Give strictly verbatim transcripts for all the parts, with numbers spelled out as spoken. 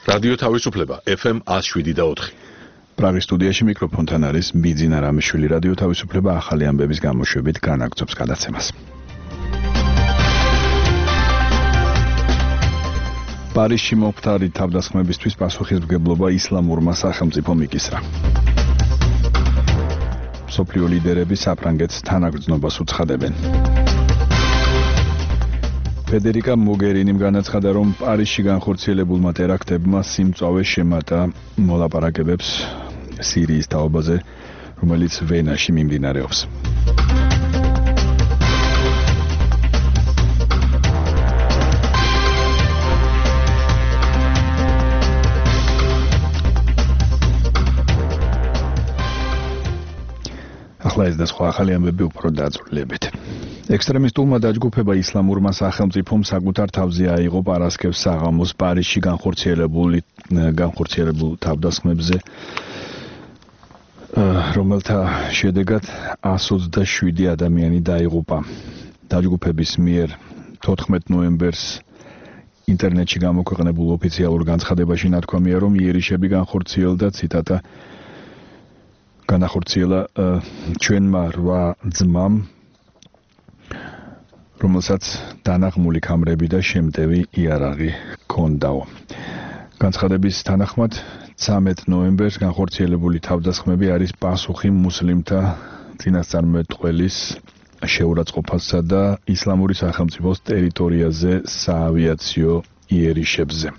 რადიო თავისუფლება ეფ ემ one oh seven და four. პრაღის სტუდიაში მიკროფონთან არის ბიძინა რამიშვილი. რადიო თავისუფლება ახალი ამბების გამოშვებით განაგრძობს გადაცემას. პარიზში მომხდარი თავდასხმებისთვის პასუხისმგებლობა ისლამურმა სახელმწიფომ იკისრა. მსოფლიო ლიდერები საფრანგეთს თანაგრძნობას უცხადებენ. ფედერიკა მოგერინიმ განაცხადა, რომ პარიზში განხორციელებულმა ტერაქტებმა სიმწვავე შემატა მოლაპარაკებებს სირიის თაობაზე, რომელიც ვენაში მიმდინარეობს. ახლა ეს და სხვა ახალი ამბები უფრო დაწვრილებით. ექსტრემისტულმა დაჯგუფება ისლამურმა სახელმწიფომ საკუთარ თავზე აიღო პარასკევს საღამოს პარიზში განხორციელებული განხორციელებულ თავდასხმებზე, რომელთა შედეგად one hundred twenty-seven ადამიანი დაიღუპა. დაჯგუფების მიერ თოთხმეტ ნოემბერს ინტერნეტში გამოქვეყნებულ ოფიციალურ განცხადებაში ნათქვამია, რომ იერიშები განხორციელდა ციტატა განახორციელა ჩვენმა რვა ძმამ, რომელსაც დანაღმული ქამრები და შემტევი იარაღი ჰქონდაო. განცხადების თანახმად ცამეტ ნოემბერს განხორციელებული თავდასხმები არის პასუხი მუსლიმთა წინასწარმეტყველის შეურაცხყოფასა და ისლამური სახელმწიფოს ტერიტორიაზე საავიაციო იერიშებზე.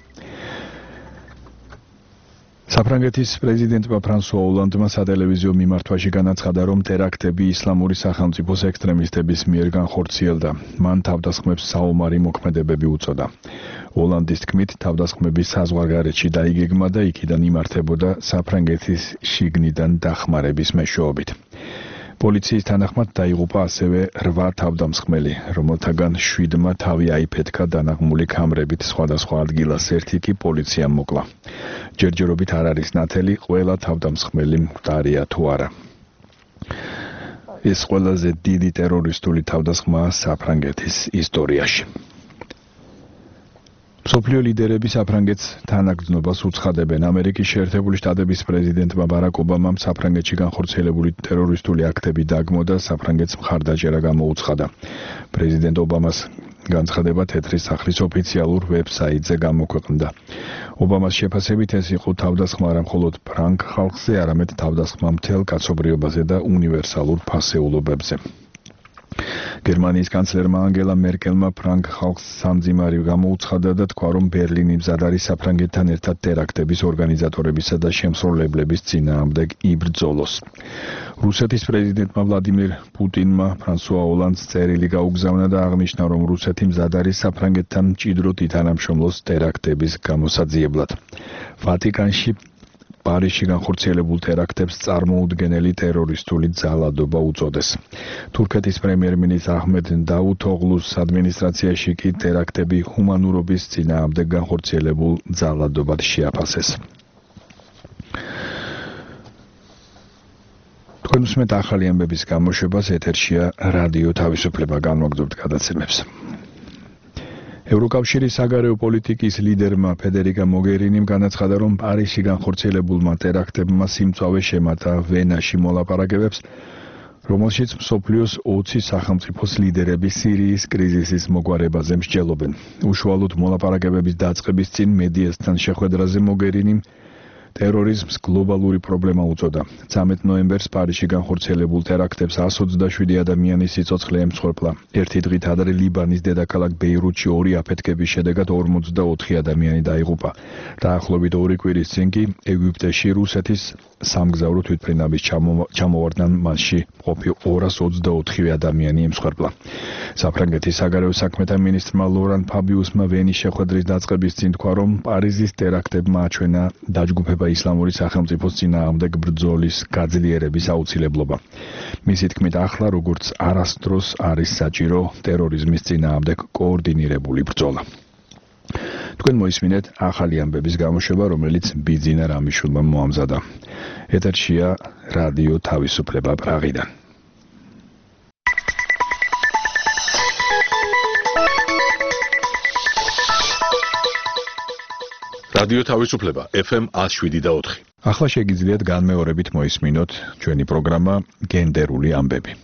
საფრანგეთის პრეზიდენტმა ფრანსუა ოლანდმა სატელევიზიო მიმართვაში განაცხადა, რომ ტერაქტები ისლამური სახელმწიფოს ექსტრემისტების მიერ განხორციელდა. მან თავდასხმებს საომარი მოქმედებები უწოდა. ოლანდის თქმით, თავდასხმები საზღვარგარეთში დაიგეგმა და იქიდან იმართებოდა საფრანგეთის შიგნიდან დახმარების მეშვეობით. პოლიციის თანახმად დაიღუპა ასევე რვა თავდამსხმელი, რომელთაგან შვიდმა თავი აიფეთქა დანაღმული ქამრებით, სხვადასხვა ადგილას ერთი კი პოლიციამ მოკლა. ჯერჯერობით არ არის ნათელი, ყველა თავდამსხმელი მკვდარია თუ არა. ეს ყველაზე დიდი ტერორისტული თავდასხმაა საფრანგეთის ისტორიაში. მსოფლიო ლიდერები საფრანგეთს თანაგრძნობას უცხადებენ. ამერიკის შეერთებული შტატების პრეზიდენტმა ბარაკ ობამამ საფრანგეთში განხორციელებული ტერორისტული აქტები დაგმო და საფრანგეთს მხარდაჭერა გამოუცხადა. პრეზიდენტ ობამას განცხადება თეთრის სახლის ოფიციალურ ვებსაიტზე გამოქვეყნდა. ობამას შეფასებით ეს იყო თავდასხმა არა მხოლოდ ფრანგ ხალხზე, არამედ თავდასხმა მთელ კაცობრიობაზე და უნივერსალურ ფასეულობებზე. გერმანიის კანცლერმა ანგელა მერკელმა ფრანგ ხალხს სამძიმარი გამოუცხადა და თქვა, რომ ბერლინი მზად არის საფრანგეთთან ერთად ტერაქტების ორგანიზატორებისა და შემსრულებლების წინააღმდეგ იბრძოლოს. რუსეთის პრეზიდენტმა ვლადიმირ პუტინმა ფრანსუა ოლანდს წერილი გაუგზავნა და აღნიშნა, რომ რუსეთი მზად არის საფრანგეთთან მჭიდროდ ითანამშრომლოს ტერაქტების გამოსაძიებლად. ვატიკანში პარიზში განხორციელებულ ტერაქტებს წარმოუდგენელი ტერორისტული ძალადობა უწოდეს. თურქეთის პრემიერ-მინისტრ აჰმედ დაუთოღლუს ადმინისტრაციაში კი ტერაქტები ჰუმანურობის წინააღმდეგ განხორციელებულ ძალადობად შეაფასეს. თქვენ უსმენთ ახალი ამბების გამოშვებას, ეთერშია რადიო თავისუფლება, განვაგრძობთ გადაცემებს. ევროკავშირის საგარეო პოლიტიკის ლიდერმა ფედერიკა მოგერინიმ განაცხადა, რომ პარიზში განხორციელებულმა ტერაქტებმა სიმწვავე შემატა ვენაში მოლაპარაკებებს, რომელშიც მსოფლიოს ოცი სახელმწიფოს ლიდერები სირიის კრიზისის მოგვარებაზე მსჯელობენ. უშუალოდ მოლაპარაკებების დაწყების წინ მედიასთან შეხვედრაზე მოგერინიმ ტერორიზმს გლობალური პრობლემა უწოდა. ცამეტ ნოემბერს პარიზში განხორციელებულ ტერაქტებს one hundred twenty-seven ადამიანის სიცოცხლე ემსხვერპლა. ერთი დღით ადრე ლიბანის დედაქალაქ ბეირუთში ორი აფეთქების შედეგად ორმოცდაოთხი ადამიანი დაიღუპა. დაახლოებით ორი კვირის წინ კი ეგვიპტეში რუსეთის სამგზავრო თვითმფრინავის ჩამოვარდნამ მასში მყოფი ორას ოცდაოთხი ადამიანი ემსხვერპლა. საფრანგეთის საგარეო საქმეთა მინისტრმა ლორან ფაბიუსმა ვენის შეხვედრის დაწყების წინ თქვა, რომ პარიზის ტერაქტებმა აჩვენა დაჯგუფება ისლამური სახელმწიფოს წინააღმდეგ ბრძოლის გაძლიერების აუცილებლობა. მისი თქმით, ახლა როგორც არასდროს არის საჭირო ტერორიზმის წინააღმდეგ კოორდინირებული ბრძოლა. თქვენ მოისმინეთ ახალი ამბების გამოშვება, რომელიც ბიძინა რამიშვილმა მოამზადა. ეთერშია რადიო თავისუფლება პრაღიდან. რადიო თავისუფლება ეფ ემ one oh seven point four. ახლა შეგიძლიათ განმეორებით მოისმინოთ ჩვენი პროგრამა გენდერული ამბები.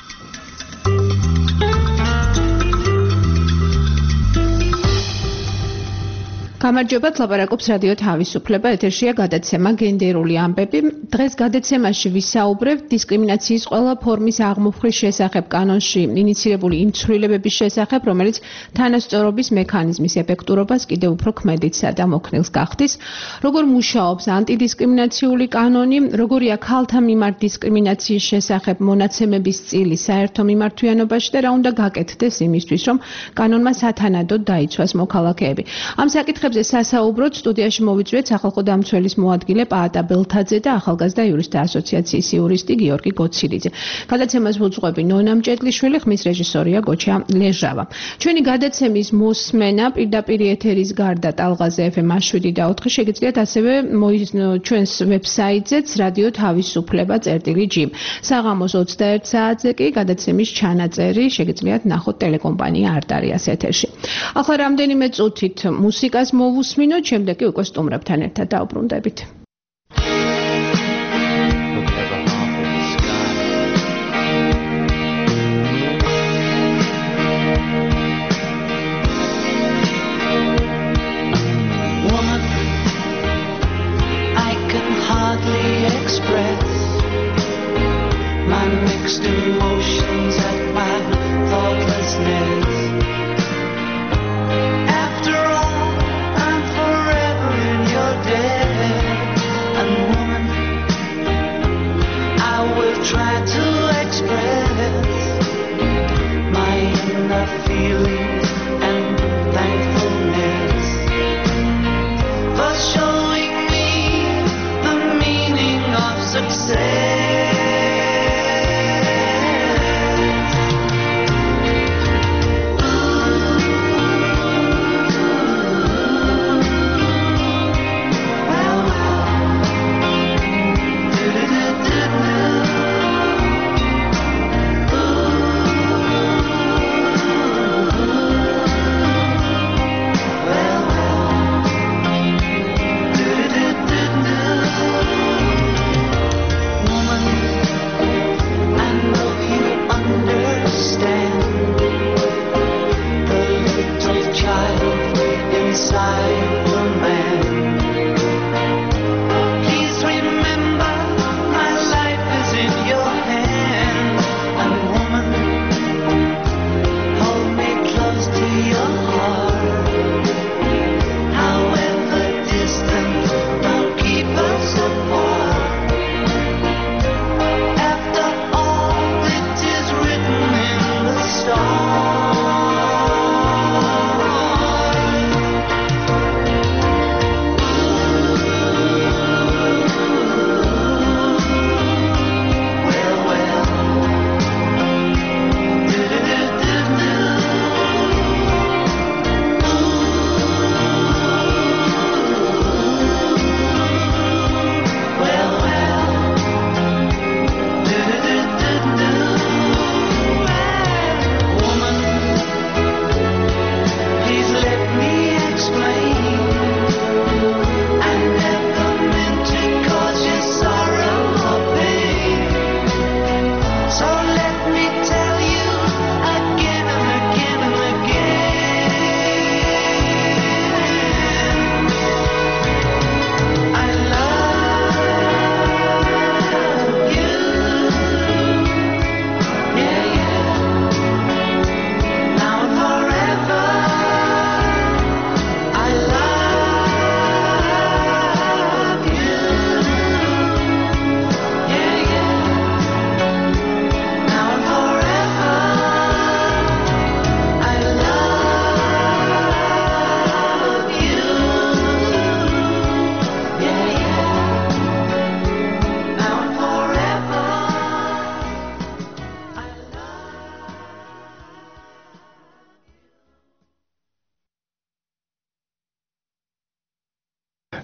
გამარჯობათ, ლაპარაკობს რადიო თავისუფლება, ეთერშია გადაცემა გენდერული ამბები. დღეს გადაცემაში ვისაუბრებთ დისკრიმინაციის ყველა ფორმის აღმოფხრის შესახებ კანონში ინიცირებული იმ ცვლილებების შესახებ, რომელიც თანასწორობის მექანიზმის ეფექტურობას კიდევ უფრო ქმედიცა და მოქნილს გახდის. როგორ მუშაობს ანტიდისკრიმინაციული კანონი, როგორია ქალთა მიმართ დისკრიმინაციის შესახებ მონაცემების წილი საერთო მიმართვიანობაში და რა უნდა გაკეთდეს იმისთვის, რომ კანონმა სათანადოდ დაიცვას მოქალაქეები. ამ საკითხებზე სასაუბროდ სტუდიაში მოვიწვიეთ სახალხო დამცველის მოადგილე პაატა ბელთაძე და ახალგაზრდა იურისტთა ასოციაციის იურისტი გიორგი გოცილიძე. გადაცემას მოძღვები ნონა მჭედლიშვილი, ხმის რეჟისორია გოჩა ლეჟავა. ჩვენი გადაცემის მოსმენა პირდაპირ ეთერის გარდა ტალღაზე ეფ ემ one oh seven point four შეგიძლიათ ასევე ჩვენს ვებსაიტზეც რადიო თავისუფლება წერტილი ჯი. საღამოს ოცდაერთ საათზე კი გადაცემის ჩანაწერი შეგიძლიათ ნახოთ ტელეკომპანია არტარიას ეთერში. ახლა რამდენიმე წუთით მუსიკას მოვუსმინოთ, შემდეგ კი უკვე სტუმრებთან ერთად დავბრუნდებით. Woman, I can hardly express my mixed emotions at my thoughtlessness. Try to express my inner feelings and thankfulness for showing me the meaning of success.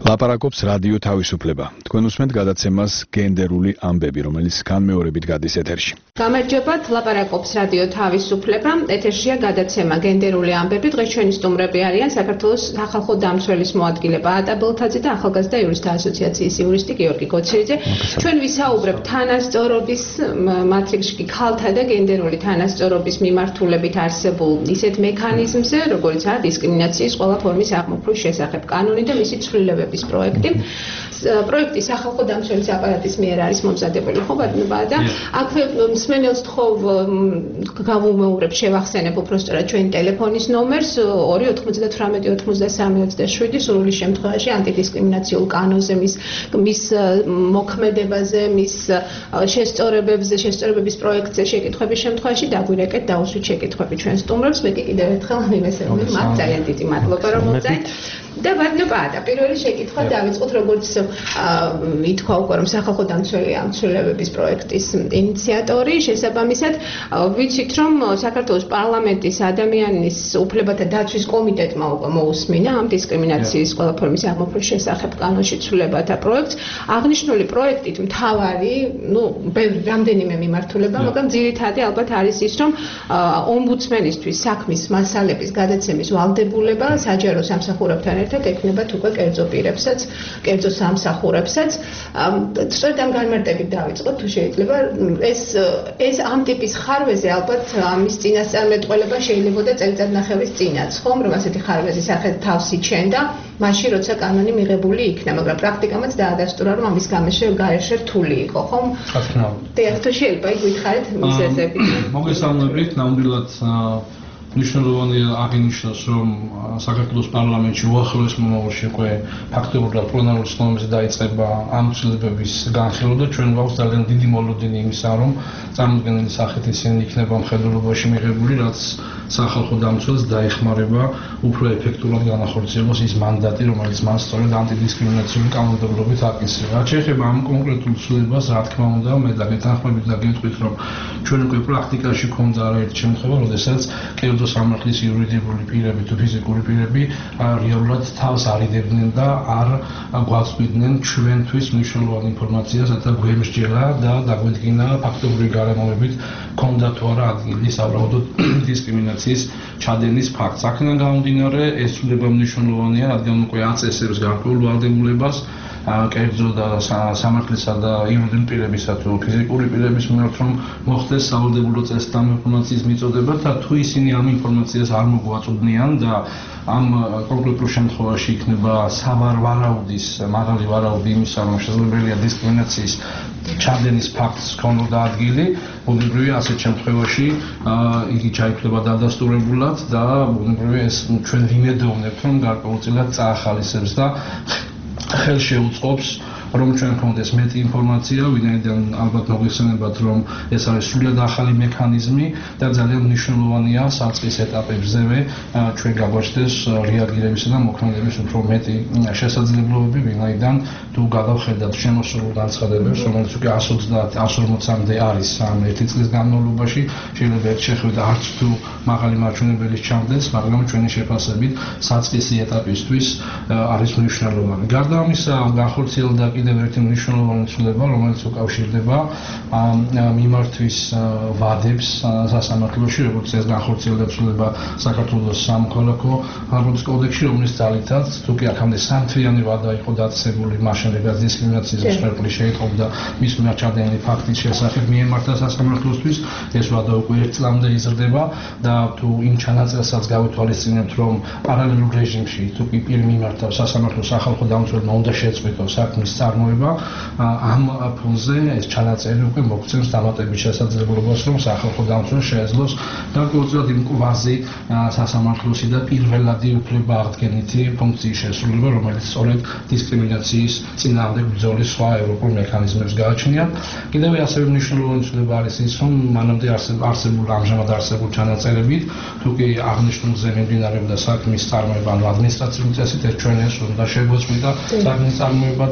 ლაპარაკობს რადიო თავისუფლება. თქვენ უსმენთ გადაცემას გენდერული ამბები, რომელიც განმეორებით გადის ეთერში. გამარჯობათ, ლაპარაკობს რადიო თავისუფლება. ეთერშია გადაცემა გენდერული ამბები. დღეს ჩვენი სტუმრები არიან საქართველოს სახალხო დამცველის მოადგილე ბაატა ბელთაძე და ახალგაზრდა იურისტთა ასოციაციის იურისტი გიორგი გოცირიძე. ჩვენ ვისაუბრებთ თანასწორობის მატრიქსში ქალთა და გენდერული თანასწორობის მიმართულებით არსებულ ისეთ მექანიზმზე, როგორიც არის დისკრიმინაციის ყველა ფორმის აღმოფხვის შესახებ კანონი და მისი ცვლილებები. პროექტი პროექტი სახალხო დამცველის აპარატის მიერ არის მომზადებული, ხო ბატონო და აქვე მსმენელს თხოვ გავუმეორებ, შევახსენებ უბრალოდ ჩვენი ტელეფონის ნომერს ორი ოთხმოცდათვრამეტი ოცდასამი ოცდაშვიდი სრული შემთხვევაში ანტიდისკრიმინაციულ კანონზე მის მის მოქმედებაზე, მის შესწორებებზე, შესწორებების პროექტზე შეკითხვების შემთხვევაში დაგვირეკეთ დაუსვით შეკითხვები ჩვენ სტუმრებს. მე კი კიდევ ერთხელ მივესალმე მათ, ძალიან დიდი მადლობა რომ მოწვეთ. და ბატონო ბაატა, პირველი შეკითხვა დავიწყოთ, როგორც ითქვა უკვე რომ სახალხო დამცველი ამ ცვლილებების პროექტის ინიციატორი, შესაბამისად ვიცით რომ საქართველოს პარლამენტის ადამიანის უფლებათა დაცვის კომიტეტმა უკვე მოусმინა ამ დისკრიმინაციის ყველა ფორმის აღმოფხვის შესახებ კანონში ცვლილებათა პროექტს. აღნიშნული პროექტით მთავარი, ну, ბევრი რამდენიმე მიმართულება, მაგრამ ძირითადი ალბათ არის ის, რომ ომბუდსმენისთვის საქმის მასალების გადაცემის ვალდებულება საჯარო სამსახურებთან ერთად ექნებათ უკვე კერძო პირებსაც, კერძო სამსახურებსაც. სწორედ ამ განმარტებით დავიწყოთ, თუ შეიძლება. ეს ეს ამ ტიპის ხარვეზე ალბათ ამის წინასწარმეტყველება შეიძლებოდა წელიწადნახევრის წინაც, ხომ, რომ ასეთი ხარვეზი სახე თავს იჩენდა, მაშინ როცა კანონი მიღებული იქნა, მაგრამ პრაქტიკამაც დაადასტურა, რომ ამის გარეშე გარეშე რთული იყო, ხომ? რა თქმა უნდა. და თუ შეიძლება გითხარით მიზეზები. მოგესალმებით, ნამდვილად მნიშვნელოვანია აღინიშნოს, რომ საქართველოს პარლამენტში უახლოეს მომავალში უკვე ფაქტობრივად პლენარულ სხდომებზე დაიწყება ამ ცვლილებების განხილვა და ჩვენ გვაქვს ძალიან დიდი მოლოდინი იმისა, რომ წარმოდგენილი სახით ისინი იქნება მხედველობაში მიღებული, რაც სახალხო დამცველს დაეხმარება უფრო ეფექტურად განახორციელოს ის მანდატი, რომელიც მას სწორედ ანტიდისკრიმინაციული კანონმდებლობით აკისრება. რაც შეეხება ამ კონკრეტულ ცვლილებას, რა თქმა უნდა, მე დაგეთანხმებით და გეტყვით, რომ ჩვენ უკვე პრაქტიკაში გვქონდა არაერთი შემთხვევა, როდესაც კერძო სამართლის იურიდიული პირები თუ ფიზიკური პირები რეალურად თავს არიდებდნენ და არ გვაწვდიდნენ ჩვენთვის მნიშვნელოვან ინფორმაციას, რათა გვემსჯელა და დაგვედგინა ფაქტობრივი გარემოებით ქონდა თუ არა ადგილი სავარაუდოდ დისკრიმინაციის ჩადენის ფაქტს. აქედან გამომდინარე, ეს ცვლილება მნიშვნელოვანია, რადგან უკვე აწესებს გარკვეულ ვალდებულებას კერძო და სამართლისა და იურიდიული პირებისა თუ ფიზიკური პირების მიმართ, რომ მოხდეს სავალდებულო წესთან ინფორმაციის მიწოდება და თუ ისინი ამ ინფორმაციას არ მოგვაწვდნიან და ამ კონკრეტულ შემთხვევაში იქნება სავარაუდის, მაღალი ვარაუდი იმისა, რომ შესაძლებელია დისკრიმინაციის ჩადენის ფაქტს ქონოდა ადგილი, ბუნებრივია ასეთ შემთხვევაში იგი ჩაითვლება დადასტურებულად და ბუნებრივია ეს ჩვენ ვიმედოვნებთ, რომ გარკვეულწილად წაახალისებს და ხელ შეუწყობს, რომ ჩვენ გქონდეს მეტი ინფორმაცია, ვინაიდან ალბათ მოგეხსენებათ, რომ ეს არის სრულიად ახალი მექანიზმი და ძალიან მნიშვნელოვანია საწყის ეტაპებზევე ჩვენ გაგვაჩნდეს რეაგირებისა და მოქმედების უფრო მეტი შესაძლებლობები, ვინაიდან თუ გადავხედათ შემოსულ განცხადებებს, რომელიც უკვე ას ოცდაათ ას ორმოცამდე არის ამ ერთი წლის განმავლობაში, შეიძლება ერთ შეხვედრა არც თუ მაღალი მარჩვენებელის ჩამდეს, მაგრამ ჩვენი შეფასებით საწყისი ეტაპისთვის არის მნიშვნელოვანი. გარდა ამისა, განხორციელდა კიდევ ერთი მნიშვნელოვანი ცვლილება, რომელიც უკავშირდება მიმართვის ვადებს სასამართლოში, როგორც ეს განხორციელდა ცვლილება საქართველოს სამოქალაქო არბონის კოდექსში, რომლის ძალითაც თუ კი აქამდე სამთვიანი ვადა იყო დაწესებული, მაშინ რეგაც დისკრიმინაციის მსხვერპლი შეიტყობდა მის მიმართ ჩადენილი ფაქტის შესახებ მიემართა სასამართლოსთვის, ეს ვადა უკვე ერთ წლამდე იზრდება და თუ იმ ჩანაწერსაც გავითვალისწინებთ, რომ პარალელურ რეჟიმში თუ კი პირ მიმართა სასამართლო სახალხო დამცველმა უნდა შეწყვიტოს საქმის წარმოება, ამ ფონზე ეს ჩანაწერი უკვე მოგცემს დამატების შესაძლებლობას, რომ სახალხო დამცველს შეეძლოს გარკვეულწილად იმ კვაზი სასამართლოსი და პირველადი უფლება აღდგენითი ფუნქციის შესრულება, რომელიც სწორედ დისკრიმინაციის წინააღმდეგ ბრძოლის სხვა ევროპულ მექანიზმებს გააჩნიათ. კიდევ ასევე მნიშვნელოვანი ცვლილება არის ის, რომ მანამდე არსებულ ამჟამად არსებულ ჩანაწერებით, თუ კი აღნიშნულზე მიმდინარეობდა საქმის წარმოება ადმინისტრაციული წესით, ეს ჩვენ ეს უნდა შეგვეწყვიტა საქმის წარმოება და ეს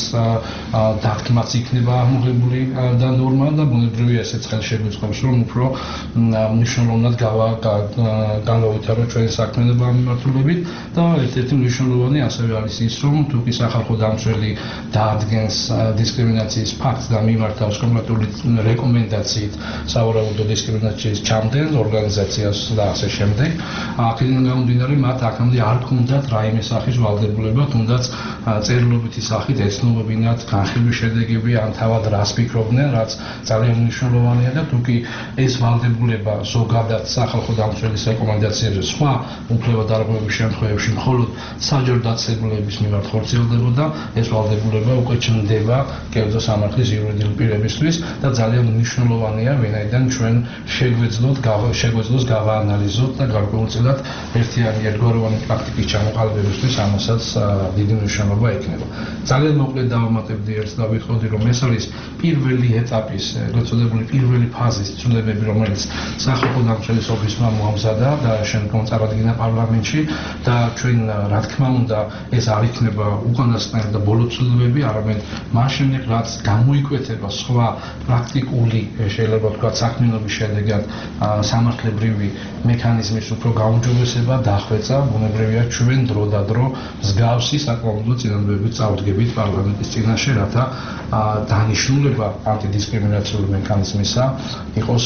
დათქმაც იქნება აღმოღებული და ნორმა და ბუნებრივია ესეც ხელშეგვიწყობს რომ უფრო მნიშვნელოვნად განავითარო ჩვენი საქმიანობა ამ მიმართულებით და ერთ-ერთი მნიშვნელოვანი ასევე არის ის რომ თუკი სახალხო დამცველი დაადგენს დისკრიმინაციის ფაქტს და მიმართავს კონკრეტული რეკომენდაციით სავარაუდო დისკრიმინაციის ჩამდენ ორგანიზაციას და ასე შემდეგ აქედან გამომდინარე მათ აქამდე არ ჰქონდათ რაიმე სახის ვალდებულება თუნდაც წერილობითი სახით ეცნობებინათ განხილვის შედეგები ან თავად რას ფიქრობდნენ რაც ძალიან მნიშვნელოვანია და თუკი ეს ვალდებულება ზოგადად სახალხო დამცველის რეკომენდაციებზე სხვა უფლებადარღვევების შემთხვევებში მხოლოდ საჯარო დაწესებულების მიმართ ხორციელდებოდა ეს ვალდებულება უკვე ჩნდება კერძო სამართლის იურიდიული პირებისთვის და ძალიან მნიშვნელოვანია ვინაიდან ჩვენ შეგვეძლოთ შეგვეძლოს გავაანალიზოთ და გარკვეულწილად ერთიანი ერთგვაროვანი პრაქტიკის ჩამოყალიბებისთვის ამასაც დიდი მნიშვნელობა ექნება. ძალიან მოკლედ დავამატებდი ერთს და ვიტყოდი რომ ეს არის პირველი ეტაპის, ეგრეთ წოდებული პირველი ფაზის ცვლილებები, რომელიც სახალხო დამცველის ოფისმა მოამზადა და შემდგომ წარადგინა პარლამენტში და ჩვენ რა თქმა უნდა ეს არ იქნება უკანასკნელი და ბოლო ცვლილებები, არამედ მას შემდეგ რაც გამოიკვეთება სხვა პრაქტიკული შეიძლება ვთქვათ საქმიანობის შედეგად სამართლებრივი მექანიზმის უფრო გაუმჯობესება დახვეწა, ბუნებრივია ჩვენ დრო და დრო მსგავსი საკმაოდ წინადადებით წავდგებით პარლამენტის წინაშე, რათა დანიშნულება ანტიდისკრიმინაციული მექანიზმისა იყოს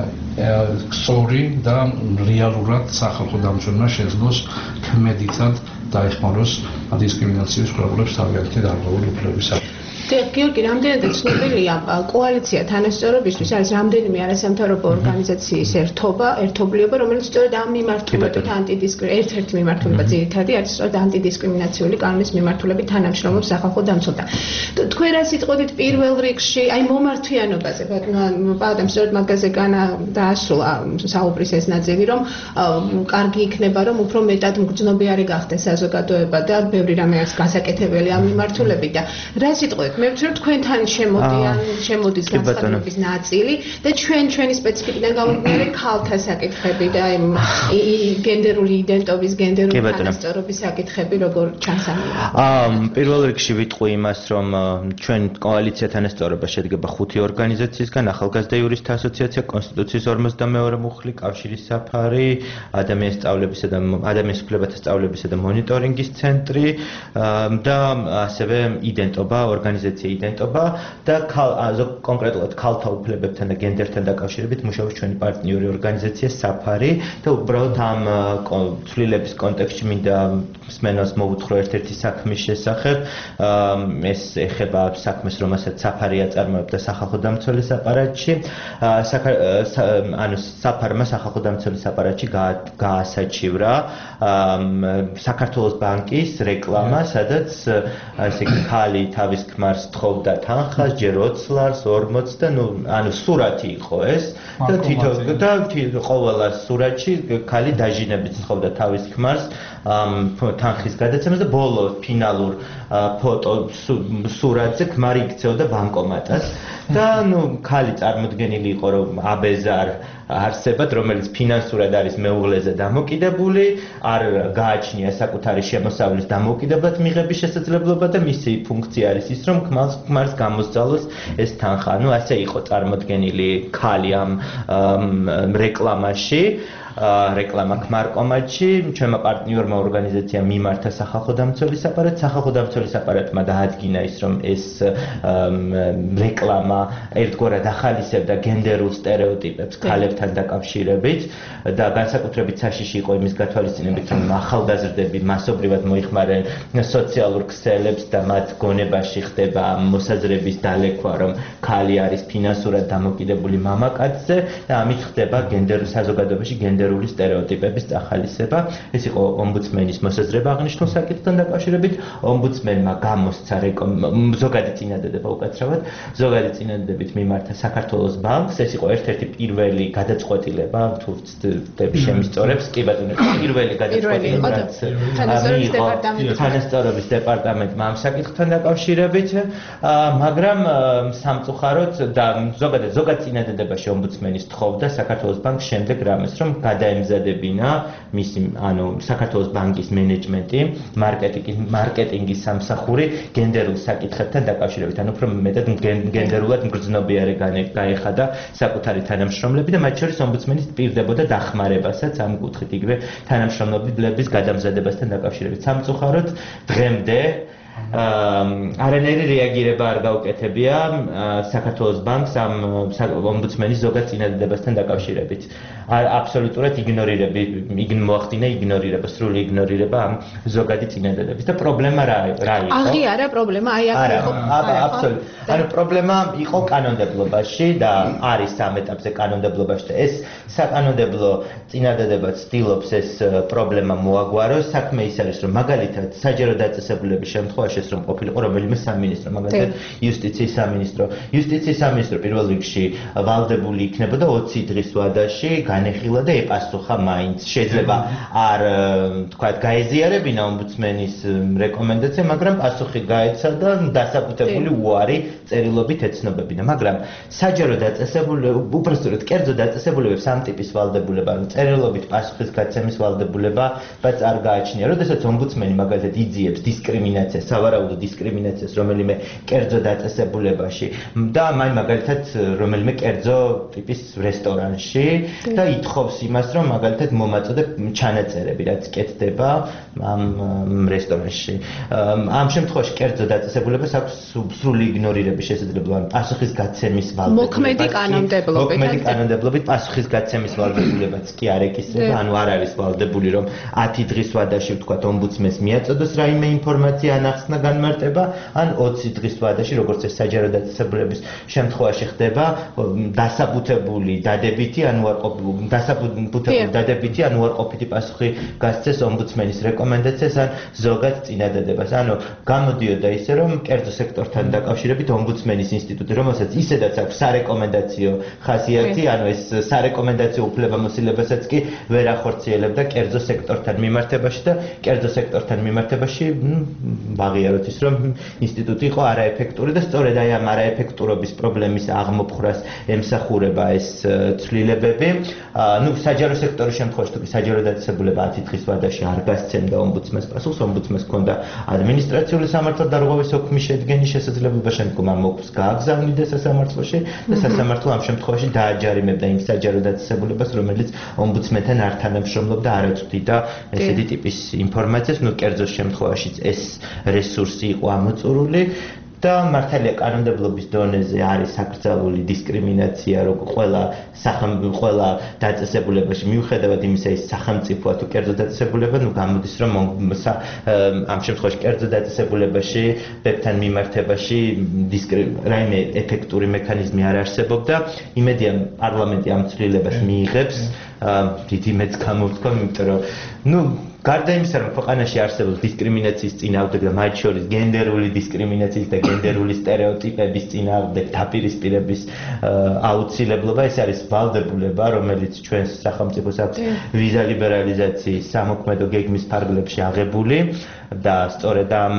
სწორი და რეალურად სახალხო დამცველმა შეძლოს ქმედითად დაეხმაროს დისკრიმინაციის პრობლემებს თავიანთი დარღვეული უფლებისათვის. გიორგი, რამდენად ცნობილია კოალიცია თანასწორობისთვის არის რამდენიმე არასამთავრობო ორგანიზაციის ერთობა, ერთობლიობა, რომელიც სწორედ ამ მიმართულებით ანტიდისკრიმინაციული ერთ-ერთი მიმართულება ძირითადი არის სწორედ ანტიდისკრიმინაციული კანონის მიმართულებით თანამშრომლობს სახალხო დამცველთან. თქვენ რა სიტყვით პირველ რიგში, აი მომართვიანობაზე, ბატონო, სწორედ მაგაზე დაასრულა საუბრის ეს ნაწილი, რომ კარგი იქნება, რომ უფრო მეტად მგრძნობიარე გახდეს საზოგადოება და ბევრი რამე არის გასაკეთებელი ამ მიმართულებით და რა სიტყვით მე ვთქვი, თქვენთან შემოდიან, შემოდის განსხვავების ნაწილი და ჩვენ ჩვენი სპეციფიკიდან გამომდინარე ქალთა საკითხები და გენდერული იდენტობის, გენდერული თანასწორობის საკითხები როგორ ჩანს ამ მიმართულებით. პირველ რიგში ვიტყვი იმას, რომ ჩვენ კოალიცია თანასწორობა შედგება ხუთი ორგანიზაციისგან, ახალგაზრდა იურისტთა ასოციაცია, კონსტიტუციის ორმოცდამეორე მუხლი, კავშირის საფარი, ადამიანის სწავლებისა და ადამიანის უფლებათა სწავლებისა და მონიტორინგის ცენტრი და ასევე იდენტობა ორგანიზაცია იდენტობა და კონკრეტულად ქალთა უფლებებთან და გენდერთან დაკავშირებით მუშაობს ჩვენი პარტნიორი ორგანიზაცია საფარი და უბრალოდ ამ ცვლილების კონტექსტში მინდა მსმენელს მოვუთხოვო ერთ-ერთი საქმის შესახებ ეს ეხება საქმეს რომელსაც საფარი აწარმოებდა სახალხო დამცველის აპარატში ანუ საფარმა სახალხო დამცველის აპარატში გაასაჩივრა საქართველოს ბანკის რეკლამა სადაც ესე იგი ქალი თავის ქმარს თხოვდა თანხას, ჯერ ოცს ლარს, ორმოცს და ნუ ანუ სურათი იყო ეს და თითო და ყოველ სურათში ქალი დაჟინებით თხოვდა თავის ქმარს თანხის გადაცემას და ბოლო ფინალურ ფოტო სურათზე ქმარი იქცეოდა ბანკომატას და ნუ ქალი წარმოდგენილი იყო რომ აბეზარ არსებად რომელიც ფინანსურად არის მეუღლეზე დამოკიდებული არ გააჩნია საკუთარი შემოსავლის დამოკიდებლად მიღების შესაძლებლობა და მისი ფუნქცია არის ის რომ ქმარს გამოსცალოს ეს თანხა ანუ ასე იყო წარმოდგენილი ქალი ამ რეკლამაში რეკლამა ქმარ-კომატში ჩვენმა პარტნიორმა ორგანიზაციამ მიმართა სახალხო დამცველის აპარატს სახალხო დამცველის აპარატმა დაადგინა ის რომ ეს რეკლამა ერთგვარად ახალისებდა გენდერულ სტერეოტიპებს ქალებთან დაკავშირებით და განსაკუთრებით საშიში იყო იმის გათვალისწინებით რომ ახალგაზრდები მასობრივად მოიხმარენ სოციალურ ქსელებს და მათ გონებაში ხდება მოსაზრების დალექვა რომ ქალი არის ფინანსურად დამოკიდებული მამაკაცზე და ამით ხდება გენდერ საზოგადოებაში გენდერული სტერეოტიპების ახალისება ეს იყო ომბუდსმენის მოსაზრება აღნიშნულ საკითხთან დაკავშირებით ომბუდსმენმა გამოსცა ზოგადი წინადადება უკაცრავად ზოგადი წინადადებით მიმართა საქართველოს ბანკს ეს იყო ერთ-ერთი პირველი გადაწყვეტილება თუ ვწდები შემისწორებს კი ბატონო პირველი გადაწყვეტილება რაც თანასწორობის დეპარტამენტმა ამ საკითხთან დაკავშირებით მაგრამ სამწუხაროდ და ზოგადად ზოგად წინადადებაში ომბუდსმენის თხოვდა საქართველოს ბანკს შემდეგ რამეს რომ გადაემზადებინა მისი ანუ საქართველოს ბანკის მენეჯმენტი მარკეტინგის მარკეტინგის სამსახური გენდერულ საკითხებთან დაკავშირებით. ანუ უფრო მეტად გენდერულად მგრძნობიარე გაეხადა საკუთარი თანამშრომლები და მათ შორის ომბუდსმენის პირდებოდა დახმარებასაც ამ კუთხით იგივე თანამშრომლების გადამზადებასთან დაკავშირებით. სამწუხაროდ დღემდე არანაირი რეაგირება არ გაუკეთებია საქართველოს ბანკს ამ ომბუდსმენის ზოგად წინადადებასთან დაკავშირებით. აბსოლუტურად იგნორირები, მოახდინა იგნორირება, სრული იგნორირება ამ ზოგადი წინადადების და პრობლემა რა რა იყო? აღიარა პრობლემა, აი აქ იყო. აბსოლუტურად. ანუ პრობლემა იყო კანონმდებლობაში და არის ამ ეტაპზე კანონმდებლობაში და ეს საკანონმდებლო წინადადება ცდილობს ეს პრობლემა მოაგვაროს. საქმე ის არის, რომ მაგალითად საჯარო დაწესებულების შემთხვევაში ეს რომ ყოფილიყო რომელიმე სამინისტრო, მაგალითად იუსტიციის სამინისტრო. იუსტიციის სამინისტრო პირველ რიგში ვალდებული იქნებოდა ოცი დღის ვადაში განეხილა და ეპასუხა მაინც. შეიძლება არ თქვათ გაეზიარებინა ომბუდსმენის რეკომენდაცია, მაგრამ პასუხი გაეცა და დასაბუთებული უარი წერილობით ეცნობებინა. მაგრამ საჯარო დაწესებულება, უпростоროდ კერძო დაწესებულებებს ამ ტიპის ვალდებულება, ანუ წერილობით პასუხის გაცემის ვალდებულება ბაც არ გააჩნია. როდესაც ომბუდსმენი მაგალითად იძიებს დისკრიმინაციას, სავარაუდო დისკრიმინაციას რომელიმე კერძო დაწესებულებაში და მაინც მაგალითად რომელიმე კერძო ტიპის რესტორანში და ითხოვს იმას, რომ მაგალითად მომაწოდებ ჩანაწერები, რაც კეთდება ამ რესტორანში. ამ შემთხვევაში კერძო დაწესებულებას აქვს სრული იგნორირების შესაძლებლობა, ან პასუხის გაცემის ვალდებულება. მოქმედი კანონმდებლობით. მოქმედი კანონმდებლობით პასუხის გაცემის ვალდებულებაც კი არ ეკისრება, ანუ არ არის ვალდებული, რომ ათი დღის ვადაში ვთქვათ ომბუდსმენს მიაწოდოს რაიმე ინფორმაცია ან ახსნა განმარტება, ან ოცი დღის ვადაში, როგორც ეს საჯარო დაწესებულების შემთხვევაში ხდება, დასაბუთებული დადებითი ან უარყოფითი დასაბუთებული დადებითი ან უარყოფითი პასუხი გასცეს ომბუდსმენის რეკომენდაციას ან ზოგად წინადადებას. ანუ გამოდიოდა ისე, რომ კერძო სექტორთან დაკავშირებით ომბუდსმენის ინსტიტუტი, რომელსაც ისედაც აქვს სარეკომენდაციო ხასიათი, ანუ ეს სარეკომენდაციო უფლებამოსილებასაც კი ვერ ახორციელებდა კერძო სექტორთან მიმართებაში და კერძო სექტორთან მიმართებაში ვაღიაროთ ის, რომ ინსტიტუტი იყო არაეფექტური და სწორედ აი ამ არაეფექტურობის პრობლემის აღმოფხრას ემსახურება ეს ცვლილებები. ნუ საჯარო სექტორის შემთხვევაში თუ კი საჯარო დაწესებულება ათი დღის ვადაში არ გასცემდა ომბუდსმენს პასუხს, ომბუდსმენს ჰქონდა ადმინისტრაციული სამართალდარღვევის ოქმის შედგენის შესაძლებლობა, შემდგომ ამ ოქმს გააგზავნიდა სასამართლოში და სასამართლო ამ შემთხვევაში დააჯარიმებდა იმ საჯარო დაწესებულებას, რომელიც ომბუდსმენთან არ თანამშრომლობდა, არ აწვდიდა ესეთი ტიპის ინფორმაციას. ნუ კერძოს შემთხვევაშიც ეს რესურსი იყო ამოწურული და მართალია კანონმდებლობის დონეზე არის აკრძალული დისკრიმინაცია, როგორ ყველა სახელმწიფო ყველა დაწესებულებაში მიუხედავად იმისა, ის სახელმწიფოა თუ კერძო დაწესებულება, ნუ გამოდის, რომ ამ შემთხვევაში კერძო დაწესებულებაში ბებთან მიმართებაში რაიმე ეფექტური მექანიზმი არ არსებობდა. იმედია პარლამენტი ამ ცვლილებას მიიღებს. დიდი მეც გამოვთქვა, იმიტომ რომ ნუ გარდა იმისა, რომ ქვეყანაში არსებობს დისკრიმინაციის წინააღმდეგ და მათ შორის გენდერული დისკრიმინაციის და გენდერული სტერეოტიპების წინააღმდეგ დაპირისპირების აუცილებლობა, ეს არის ვალდებულება, რომელიც ჩვენს სახელმწიფოს აქვს ვიზა ლიბერალიზაციის სამოქმედო გეგმის ფარგლებში აღებული და სწორედ ამ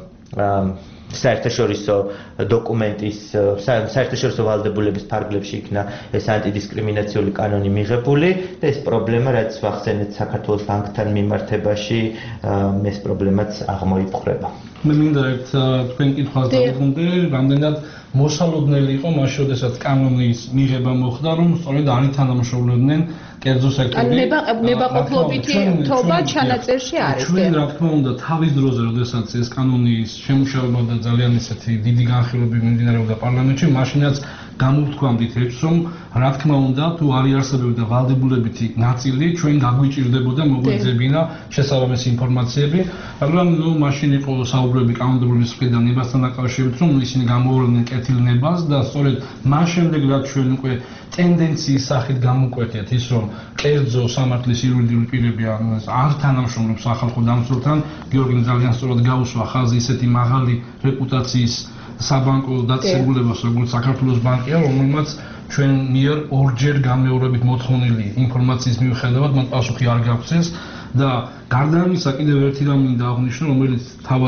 საერთაშორისო დოკუმენტის საერთაშორისო ვალდებულების ფარგლებში იქნა ეს ანტიდისკრიმინაციული კანონი მიღებული და ეს პრობლემა, რაც ვახსენეთ საქართველოს ბანკთან მიმართებაში, ეს პრობლემაც აღმოიფხვრება. მე მინდა ერთ თქვენ კითხვას დავუყუნდე, რამდენად მოსალოდნელი იყო მაშინ, როდესაც კანონის მიღება მოხდა, რომ სწორედ არ ითანამშრომლებდნენ კერძო სექტორი. ნებაყოფლობითი თობა ჩანაწერში არის. ჩვენ რა თქმა უნდა თავის დროზე, როდესაც ეს კანონის შემუშავება და ძალიან ისეთი დიდი განხილვები მიმდინარეობდა პარლამენტში, მაშინაც გამოვთქვამდით ერთს, რომ რა თქმა უნდა, თუ არ იარსებებდა ვალდებულებითი ნაწილი, ჩვენ გაგვიჭირდებოდა მოგვეძებინა შესაბამისი ინფორმაციები, მაგრამ ნუ მაშინ იყო საუბრები კანონმდებლობის მხრიდან ნებასთან დაკავშირებით, რომ ისინი გამოვლენდნენ კეთილ ნებას და სწორედ მას შემდეგ რაც ჩვენ უკვე ტენდენციის სახით გამოვკვეთიათ ის, რომ კერძო სამართლის იურიდიული პირები არ თანამშრომლობს სახალხო დამცველთან, გიორგი ძალიან სწორად გაუსვა ხაზი ისეთი მაღალი რეპუტაციის საბანკო დაწესებულებას, როგორც საქართველოს ბანკია, რომელმაც ჩვენ მიერ ორჯერ გამეორებით მოთხოვნილი ინფორმაციის მიუხედავად მან პასუხი არ გაგვცეს და გარდა ამისა კიდევ ერთი რამ მინდა აღვნიშნო, რომელიც თავად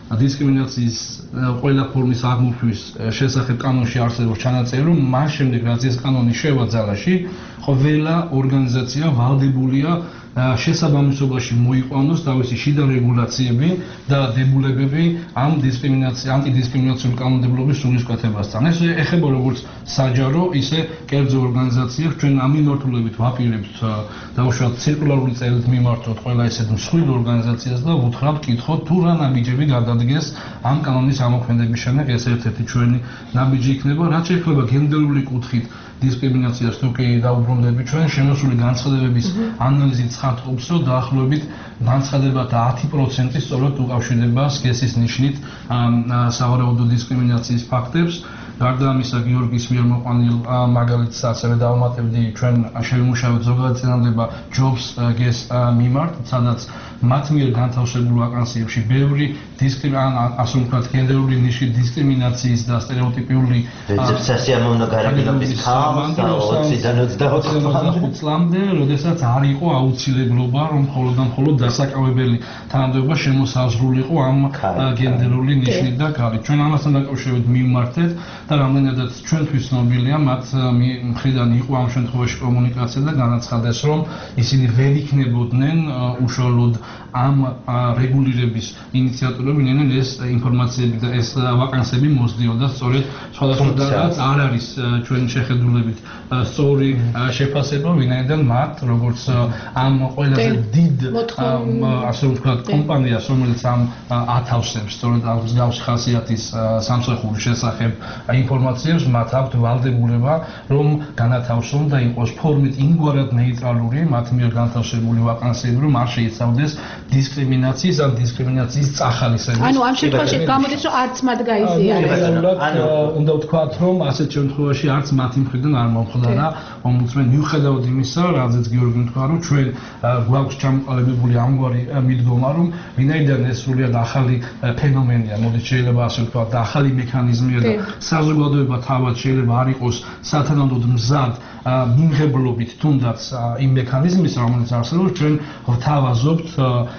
დისკრიმინაციის ყველა ფორმის აღმოფხვის შესახებ კანონში არსებობს ჩანაწერი, რომ მას შემდეგ რაც ეს კანონი შევა ძალაში, ყველა ორგანიზაცია ვალდებულია შესაბამისობაში მოიყვანოს თავისი შიდა რეგულაციები და დებულებები ამ დისკრიმინაციის ანტიდისკრიმინაციული კანონმდებლობის სულისკვეთებასთან. ეს ეხება როგორც საჯარო, ისე კერძო ორგანიზაციებს. ჩვენ ამ მიმართულებით ვაპირებთ დაუშვათ ცირკულარული წერილით მიმართოთ ყველა ესეთ მსხვილ ორგანიზაციას და უთხრათ, კითხოთ, თუ რა ნაბიჯები გადადგეს ამ კანონის ამოქმედების შემდეგ. ეს ერთ-ერთი ჩვენი ნაბიჯი იქნება, რაც ეხება გენდერული კუთხით დისკრიმინაციას თუ კი დაუბრუნდები ჩვენ შემოსული განცხადებების ანალიზით ცხადყოფს, რომ დაახლოებით განცხადება ათი პროცენტი სწორედ უკავშირდება სქესის ნიშნით სავარაუდო დისკრიმინაციის ფაქტებს. გარდა ამისა, გიორგის მიერ მოყვანილ მაგალითს ასევე დავუმატებდი, ჩვენ შევიმუშავეთ ზოგადად წინადადება ჯობს გეს მიმართ, სადაც მათ მიერ განთავსებულ ვაკანსიებში ბევრი ასე ვთქვათ, გენდერული ნიშნის დისკრიმინაციის და სტერეოტიპიული სასიამოვნო გარემოების ხალხს ოციდან ოცდაოთხ წლამდე, როდესაც არ იყო აუცილებლობა, რომ მხოლოდ და მხოლოდ დასაკავებელი თანამდებობა შემოსაზღვრულიყო ამ გენდერული ნიშნით და ქალით. ჩვენ ამასთან დაკავშირებით მივმართეთ და რამდენადაც ჩვენთვის ცნობილია, მათ მხრიდან იყო ამ შემთხვევაში კომუნიკაცია და განაცხადეს, რომ ისინი ვერ იქნებოდნენ უშუალოდ ამ რეგულირების ინიციატორები, ნენენ ეს ინფორმაციები და ეს ვაკანსები მოსდიოდა სწორედ სხვადასხვა რაც არ არის ჩვენი შეხედულებით სწორი შეფასება, ვინაიდან მათ როგორც ამ ყველაზე დიდ ასე ვთქვათ კომპანიას, რომელიც ამ ათავსებს სწორედ ამ მსგავსი ხასიათის სამსახურის შესახებ ინფორმაციებს, მათ აქვთ ვალდებულება, რომ განათავსონ და იყოს ფორმით იმგვარად ნეიტრალური მათ მიერ განთავსებული ვაკანსიები, რომ არ შეიცავდეს დისკრიმინაციის ან დისკრიმინაციის წახალისებას. ანუ ამ შემთხვევაში გამოდის, რომ არც მათ გაიზიარეს. ანუ უნდა ვთქვათ, რომ ასეთ შემთხვევაში არც მათი მხრიდან არ მომხდარა ომბუდსმენი, მიუხედავად იმისა, რაზეც გიორგი თქვა, რომ ჩვენ გვაქვს ჩამოყალიბებული ამგვარი მიდგომა, რომ ვინაიდან ეს სრულიად ახალი ფენომენია, მოდით შეიძლება ასე ვთქვათ, და ახალი მექანიზმია და საზოგადოება თავად შეიძლება არ იყოს სათანადოდ მზად მიმღებლობით თუნდაც იმ მექანიზმის, რომელიც არსებობს, ჩვენ ვთავაზობთ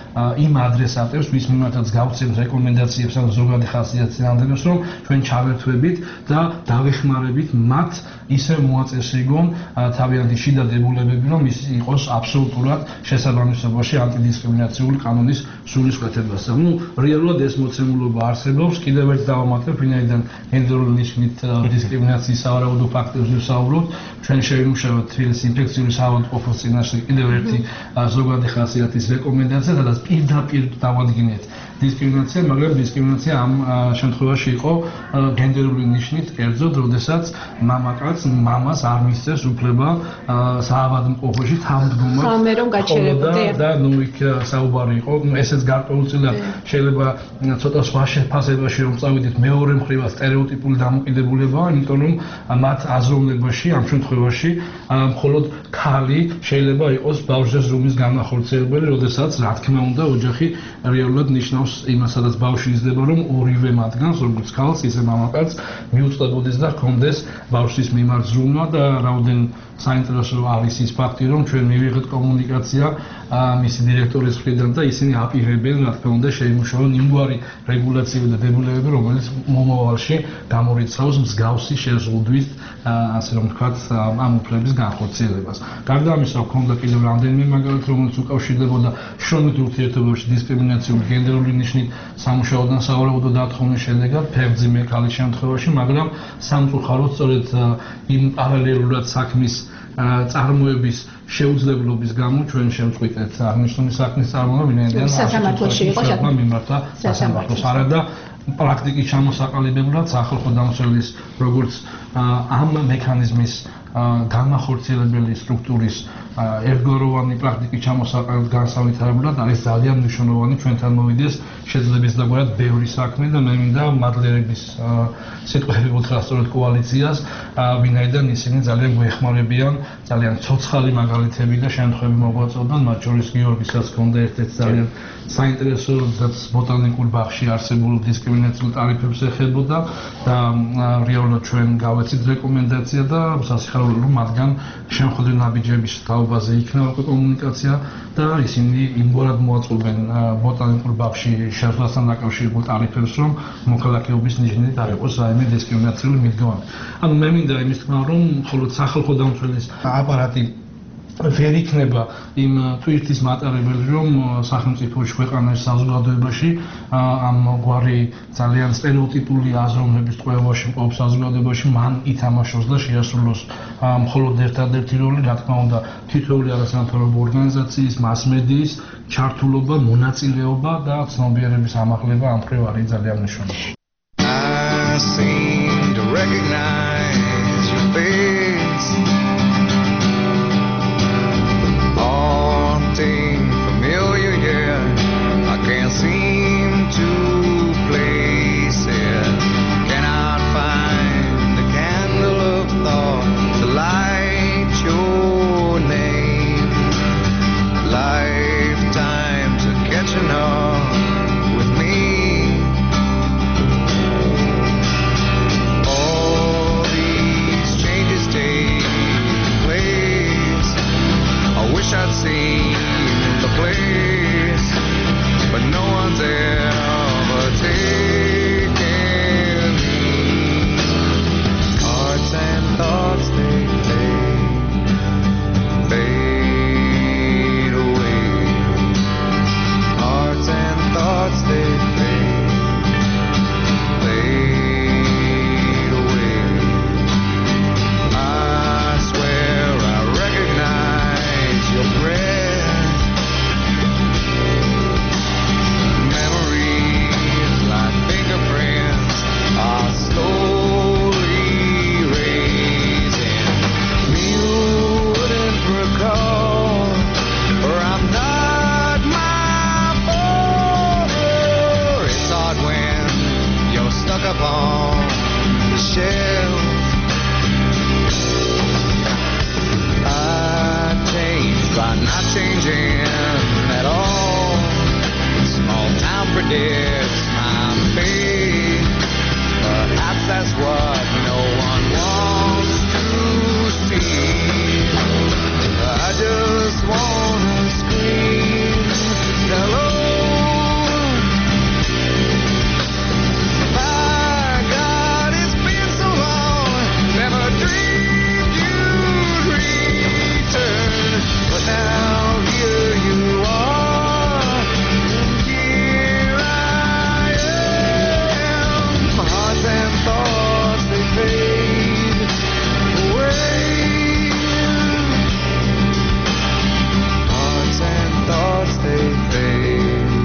იმ ადრესატებს, ვის მიმართაც გავცემთ რეკომენდაციებს ან ზოგადი ხასიათის წინადადებას, რომ ჩვენ ჩავერთვებით და დავეხმარებით მათ ისე მოაწესრიგონ თავიანთი შიდა დებულებები, რომ ის იყოს აბსოლუტურად შესაბამისობაში ანტიდისკრიმინაციული კანონის სულისკვეთებასთან. ნუ რეალურად ეს მოცემულობა არსებობს, კიდევ ერთ დავამატებ, ვინაიდან გენდერული ნიშნით დისკრიმინაციის სავარაუდო ფაქტებზე ვსაუბრობთ, ჩვენ შევიმუშავეთ თბილისის ინფექციური საავადმყოფოს წინაშე კიდევ ერთი ზოგადი ხასიათის რეკომენდაცია, სადაც პირდაპირ დავადგინეთ დისკრიმინაცია, მაგრამ დისკრიმინაცია ამ შემთხვევაში იყო გენდერული ნიშნით, კერძოდ, როდესაც მამაკაცს მამას არ მისცეს უფლება საავადმყოფოში თავმჯდომად ხომე რომ გაჩერებოდა და ნუ იქ საუბარი იყო, ესეც გარკვეულწილად შეიძლება ცოტა სხვა შეფასებაში რომ წავიდეთ მეორე მხრივად სტერეოტიპული დამოკიდებულებაა, იმიტომ რომ მათ აზროვნებაში ამ შემთხვევაში მხოლოდ ქალი შეიძლება იყოს ბავშვის ზრუნვის განახორციელებელი, როდესაც რა თქმა უნდა ოჯახი რეალურად ნიშნავს იმას, სადაც ბავშვი იზრდება, რომ ორივე მათგანს, როგორც ქალს, ისე მამაკაცს მიუწვდებოდეს და ჰქონდეს ბავშვის მიმართ ზრუნვა და რაოდენ საინტერესო არის ის ფაქტი, რომ ჩვენ მივიღეთ კომუნიკაცია მისი დირექტორის მხრიდან და ისინი აპირებენ, რა თქმა უნდა, შეიმუშაონ იმგვარი რეგულაციები და დებულებები, რომელიც მომავალში გამორიცხავს მსგავსი შეზღუდვის, ასე რომ ვთქვათ, ამ უფლების განხორციელებას. გარდა ამისა, გვქონდა კიდევ რამდენიმე მაგალითი, რომელიც უკავშირდებოდა შრომით ურთიერთობებში დისკრიმინაციული გენდერული ნიშნით სამუშაოდან სავარაუდო დათხოვნის შედეგად ფეხმძიმე ქალის შემთხვევაში, მაგრამ სამწუხაროდ სწორედ იმ პარალელურად საქმის წარმოების შეუძლებლობის გამო ჩვენ შევწყვიტეთ აღნიშნული საქმის წარმოება, ვინაიდან სასამართლოში იყო საქმე მიმართა სასამართლოს არა და პრაქტიკის ჩამოსაყალიბებლად სახალხო დამცველის როგორც ამ მექანიზმის განახორციელებელი სტრუქტურის ერთგვაროვანი პრაქტიკის ჩამოსაყალიბებლად განსავითარებლად არის ძალიან მნიშვნელოვანი ჩვენთან მოვიდეს შეძლების დაგვარად ბევრი საქმე და მე მინდა მადლიერების სიტყვები უთხრა სწორედ კოალიციას, ვინაიდან ისინი ძალიან გვეხმარებიან, ძალიან ცოცხალი მაგალითები და შემთხვევები მოგვაწოდან, მათ შორის გიორგისაც ჰქონდა ერთ-ერთი ძალიან საინტერესო ბოტანიკურ ბაღში არსებულ დისკრიმინაციულ ტარიფებს ეხებოდა და რეალურად ჩვენ გავეცით რეკომენდაცია და სასიხალო განსაკუთრებული რომ მათგან შემოხდენ ნაბიჯების თაობაზე იქნება უკვე კომუნიკაცია და ისინი იმგვარად მოაწყობენ ბოტანიკურ ბაღში შეხვედრასთან დაკავშირებულ ტარიფებს, რომ მოქალაქეობის ნიშნით არ იყოს რაიმე დისკრიმინაციული მიდგომა. ანუ მე მინდა იმის თქმა, რომ მხოლოდ სახალხო დამცველის აპარატი ვერ იქნება იმ თვისის მატარებელი, რომ სახელმწიფოში ქვეყანაში საზოგადოებაში ამ გვარი ძალიან სტერეოტიპული აზროვნების ტყვეობაში მყოფ საზოგადოებაში მან ითამაშოს და შეასრულოს მხოლოდ ერთადერთი როლი, რა თქმა უნდა, თითოეული არასამთავრობო ორგანიზაციის, მასმედიის ჩართულობა, მონაწილეობა და ცნობიერების ამაღლება ამ მხრივ არის ძალიან მნიშვნელოვანი. I seem to recognize your face. Haunting, familiar, yeah. I can't seem to place it. Cannot find the candle of thought to light your name. Lifetimes are catching up with me. All these changes take place. I wish I'd seen the place, but no one's ever taken me. Hearts and thoughts, they fade, fade away. Hearts and thoughts, they fade, fade away. I swear I recognize your breath. Memories like fingerprints are slowly erasing. You wouldn't recall, or I'm not my father. It's hard when you're stuck upon the shelf. I changed by not changing at all. Small town predicts my fate. Perhaps that's what no one wants to see. I just wanna scream hello. My God, it's been so long. Never dreamed you'd return, but now here you are, and here I am. My heart and thoughts, they fade away. Hearts and thoughts, they fade,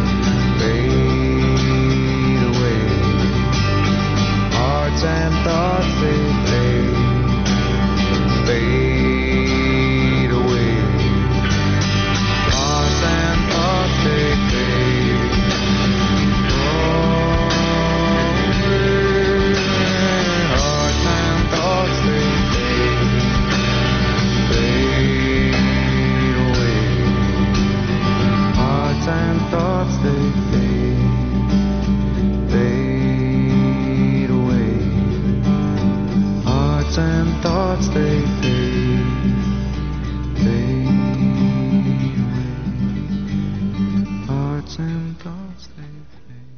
fade away. Hearts and thoughts, they fade, fade away. Hearts and thoughts, they fade away. Hearts and thoughts, they fade, fade away. Hearts and thoughts, they fade, fade away. Hearts and thoughts, they fade, fade away. Hearts and thoughts, they fade.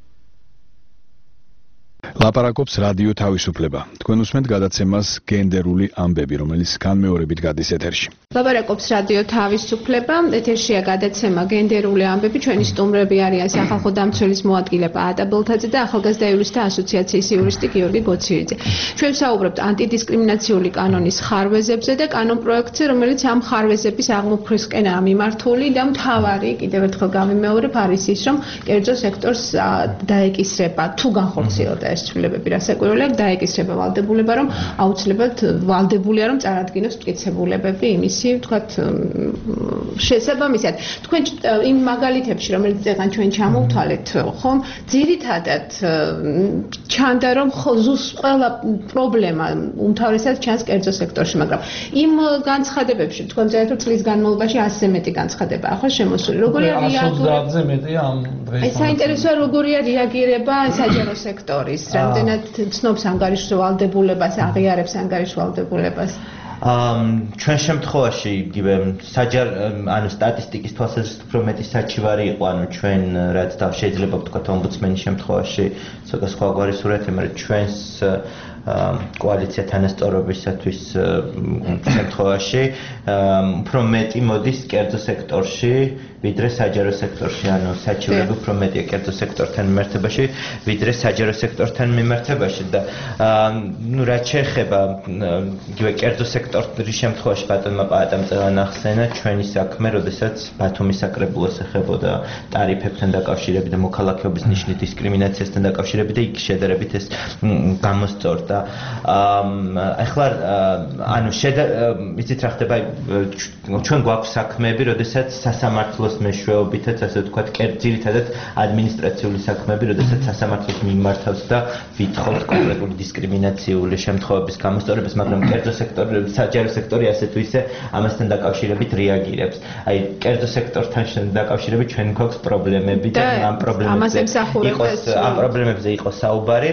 ლაპარაკობს რადიო თავისუფლება. თქვენ უსმენთ გადაცემას გენდერული ამბები, რომელიც განმეორებით გადის ეთერში. ლაპარაკობს რადიო თავისუფლება, ეთერშია გადაცემა გენდერული ამბები, ჩვენი სტუმრები არიან სახალხო დამცველის მოადგილე პაატა ბელთაძე და ახალგაზრდა იურისტთა ასოციაციის იურისტი გიორგი გოცირიძე. ჩვენ ვსაუბრობთ ანტიდისკრიმინაციული კანონის ხარვეზებზე და კანონპროექტზე, რომელიც ამ ხარვეზების აღმოფხვრისკენაა მიმართული და მთავარი, კიდევ ერთხელ გავიმეორებ, არის ის, რომ კერძო სექტორს დაეკისრება, თუ განხორციელდა ეს ცვლილებები, რასაკვირველია, დაეკისრება ვალდებულება, რომ აუცილებლად ვალდებულია, რომ წარადგინოს მტკიცებულებები იმისი, ვთქვათ, შესაბამისად. თქვენ იმ მაგალითებში, რომელიც წეგან ჩვენ ჩამოვთვალეთ, ხომ, ძირითადად ჩანდა, რომ ზუს ყველა პრობლემა უმთავრესად ჩანს კერძო სექტორში, მაგრამ იმ განცხადებებში, თქვენ წერეთ, რომ წლის განმავლობაში ასზე მეტი განცხადებაა, ხო, შემოსული. როგორია რეაგირება? ოცდაათზე მეტია ამ დღეს. ეს საინტერესოა, როგორია რეაგირება საჯარო სექტორის, რა რამდენად ცნობს ანგარიშვალდებულებას, აღიარებს ანგარიშვალდებულებას? ჩვენ შემთხვევაში იგივე საჯარ ანუ სტატისტიკის თვალსაზრისით უფრო მეტი საჩივარი იყო, ანუ ჩვენ რაც და შეიძლება ვთქვათ ომბუდსმენის შემთხვევაში ცოტა სხვაგვარი სურათი, მაგრამ ჩვენს კოალიცია თანასწორობისათვის შემთხვევაში უფრო მეტი მოდის კერძო სექტორში, ვიდრე საჯარო სექტორში, ანუ საჩივრები უფრო მეტია კერძო სექტორთან მიმართებაში, ვიდრე საჯარო სექტორთან მიმართებაში და ნუ რაც შეეხება იგივე კერძო სექტორის შემთხვევაში ბატონმა პაატამწევან ახსენა ჩვენი საქმე, როდესაც ბათუმის საკრებულოს ეხებოდა ტარიფებთან დაკავშირებით და მოქალაქეობის ნიშნის დისკრიმინაციასთან დაკავშირებით და იქ შედარებით ეს გამოსწორდა. ახლა ანუ იცით რა ხდება, ჩვენ გვაქვს საქმეები, როდესაც სასამართლოს მეშვეობითაც, ასე ვთქვათ, ძირითადად ადმინისტრაციული საქმეები, როდესაც სასამართლოს მიმართავს და ვითხოვთ კონკრეტული დისკრიმინაციული შემთხვევების გამოსწორებას, მაგრამ კერძო სექტორი, საჯარო სექტორი ასე თუ ისე ამასთან დაკავშირებით რეაგირებს. აი, კერძო სექტორთან დაკავშირებით ჩვენ გვაქვს პრობლემები და ამ პრობლემებზე იყოს ამ პრობლემებზე იყო საუბარი.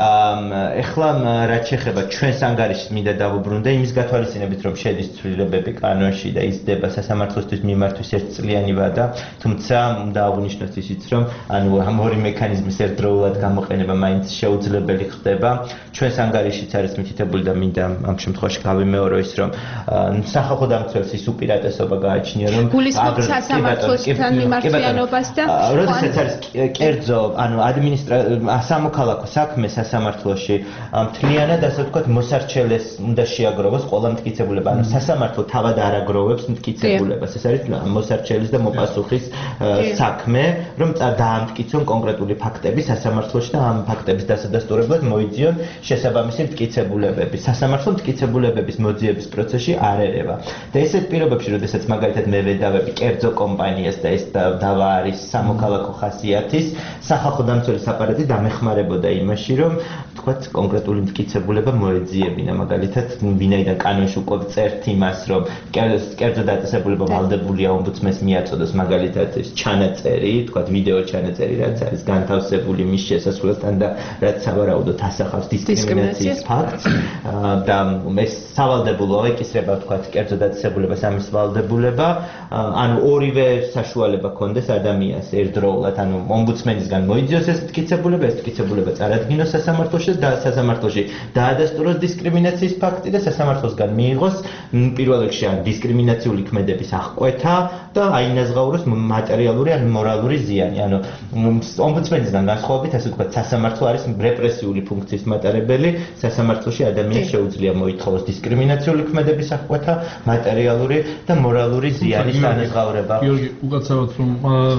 ეხლა რაც შეეხება ჩვენს ანგარიშს მინდა დავუბრუნდე იმის გათვალისწინებით, რომ შედის ცვლილებები კანონში და იზრდება სასამართლოსთვის მიმართვის ერთწლიანი ვადა, თუმცა უნდა აღვნიშნოთ ისიც, რომ ანუ ამ ორი მექანიზმის ერთდროულად გამოყენება მაინც შეუძლებელი ხდება. ჩვენს ანგარიშიც არის მითითებული და მინდა ამ შემთხვევაში გავიმეორო ის, რომ სახალხო დამცველს ის უპირატესობა გააჩნია, რომ გულისხმობთ სასამართლოსთან მიმართიანობას და როდესაც არის კერძო, ანუ ადმინისტრაცია სამოქალაქო საქმე სასამართლოში მთლიანად ასე ვთქვათ მოსარჩელეს უნდა შეაგროვოს ყველა მტკიცებულება, ანუ სასამართლო თავად არ აგროვებს მტკიცებულებას. ეს არის მოსარჩელის და მოპასუხის საქმე, რომ დაამტკიცონ კონკრეტული ფაქტები სასამართლოში და ამ ფაქტების დასადასტურებლად მოიძიონ შესაბამისი მტკიცებულებები. სასამართლო მტკიცებულებების მოძიების პროცესში არ ერევა. და ესეთ პირობებში, როდესაც მაგალითად მე ვედავები კერძო კომპანიას და ეს დავა არის სამოქალაქო ხასიათის, სახალხო დამცველის აპარატი დამეხმარებოდა იმაში, რომ თქვათ კონკრეტული მტკიცებულება მოეძიებინა, მაგალითად ვინაიდან კანონში უკვე წერთ იმას, რომ კერძო დაწესებულება ვალდებულია ომბუდსმენს მიაწოდოს მაგალითად ეს ჩანაწერი, თქვათ ვიდეო ჩანაწერი, რაც არის განთავსებული მის შესასვლელთან და რაც სავარაუდოდ ასახავს დისკრიმინაციის ფაქტს და ეს სავალდებულოა ეკისრება თქვათ კერძო დაწესებულებას ამის ვალდებულება, ანუ ორივე საშუალება ქონდეს ადამიანს ერთდროულად, ანუ ომბუდსმენისგან მოიძიოს ეს მტკიცებულება, ეს მტკიცებულება წარადგინოს სასამართლოში და სასამართლოში დაადასტუროს დისკრიმინაციის ფაქტი და სასამართლოსგან მიიღოს პირველ რიგში ან დისკრიმინაციული ქმედების აღკვეთა და აინაზღაუროს მატერიალური ან მორალური ზიანი. ანუ ომბუდსმენისგან განსხვავებით, ასე ვთქვათ, სასამართლო არის რეპრესიული ფუნქციის მატარებელი, სასამართლოში ადამიანს შეუძლია მოითხოვოს დისკრიმინაციული ქმედების აღკვეთა, მატერიალური და მორალური ზიანის ანაზღაურება. გიორგი, უკაცრავად რომ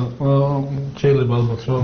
შეიძლება ალბათ რომ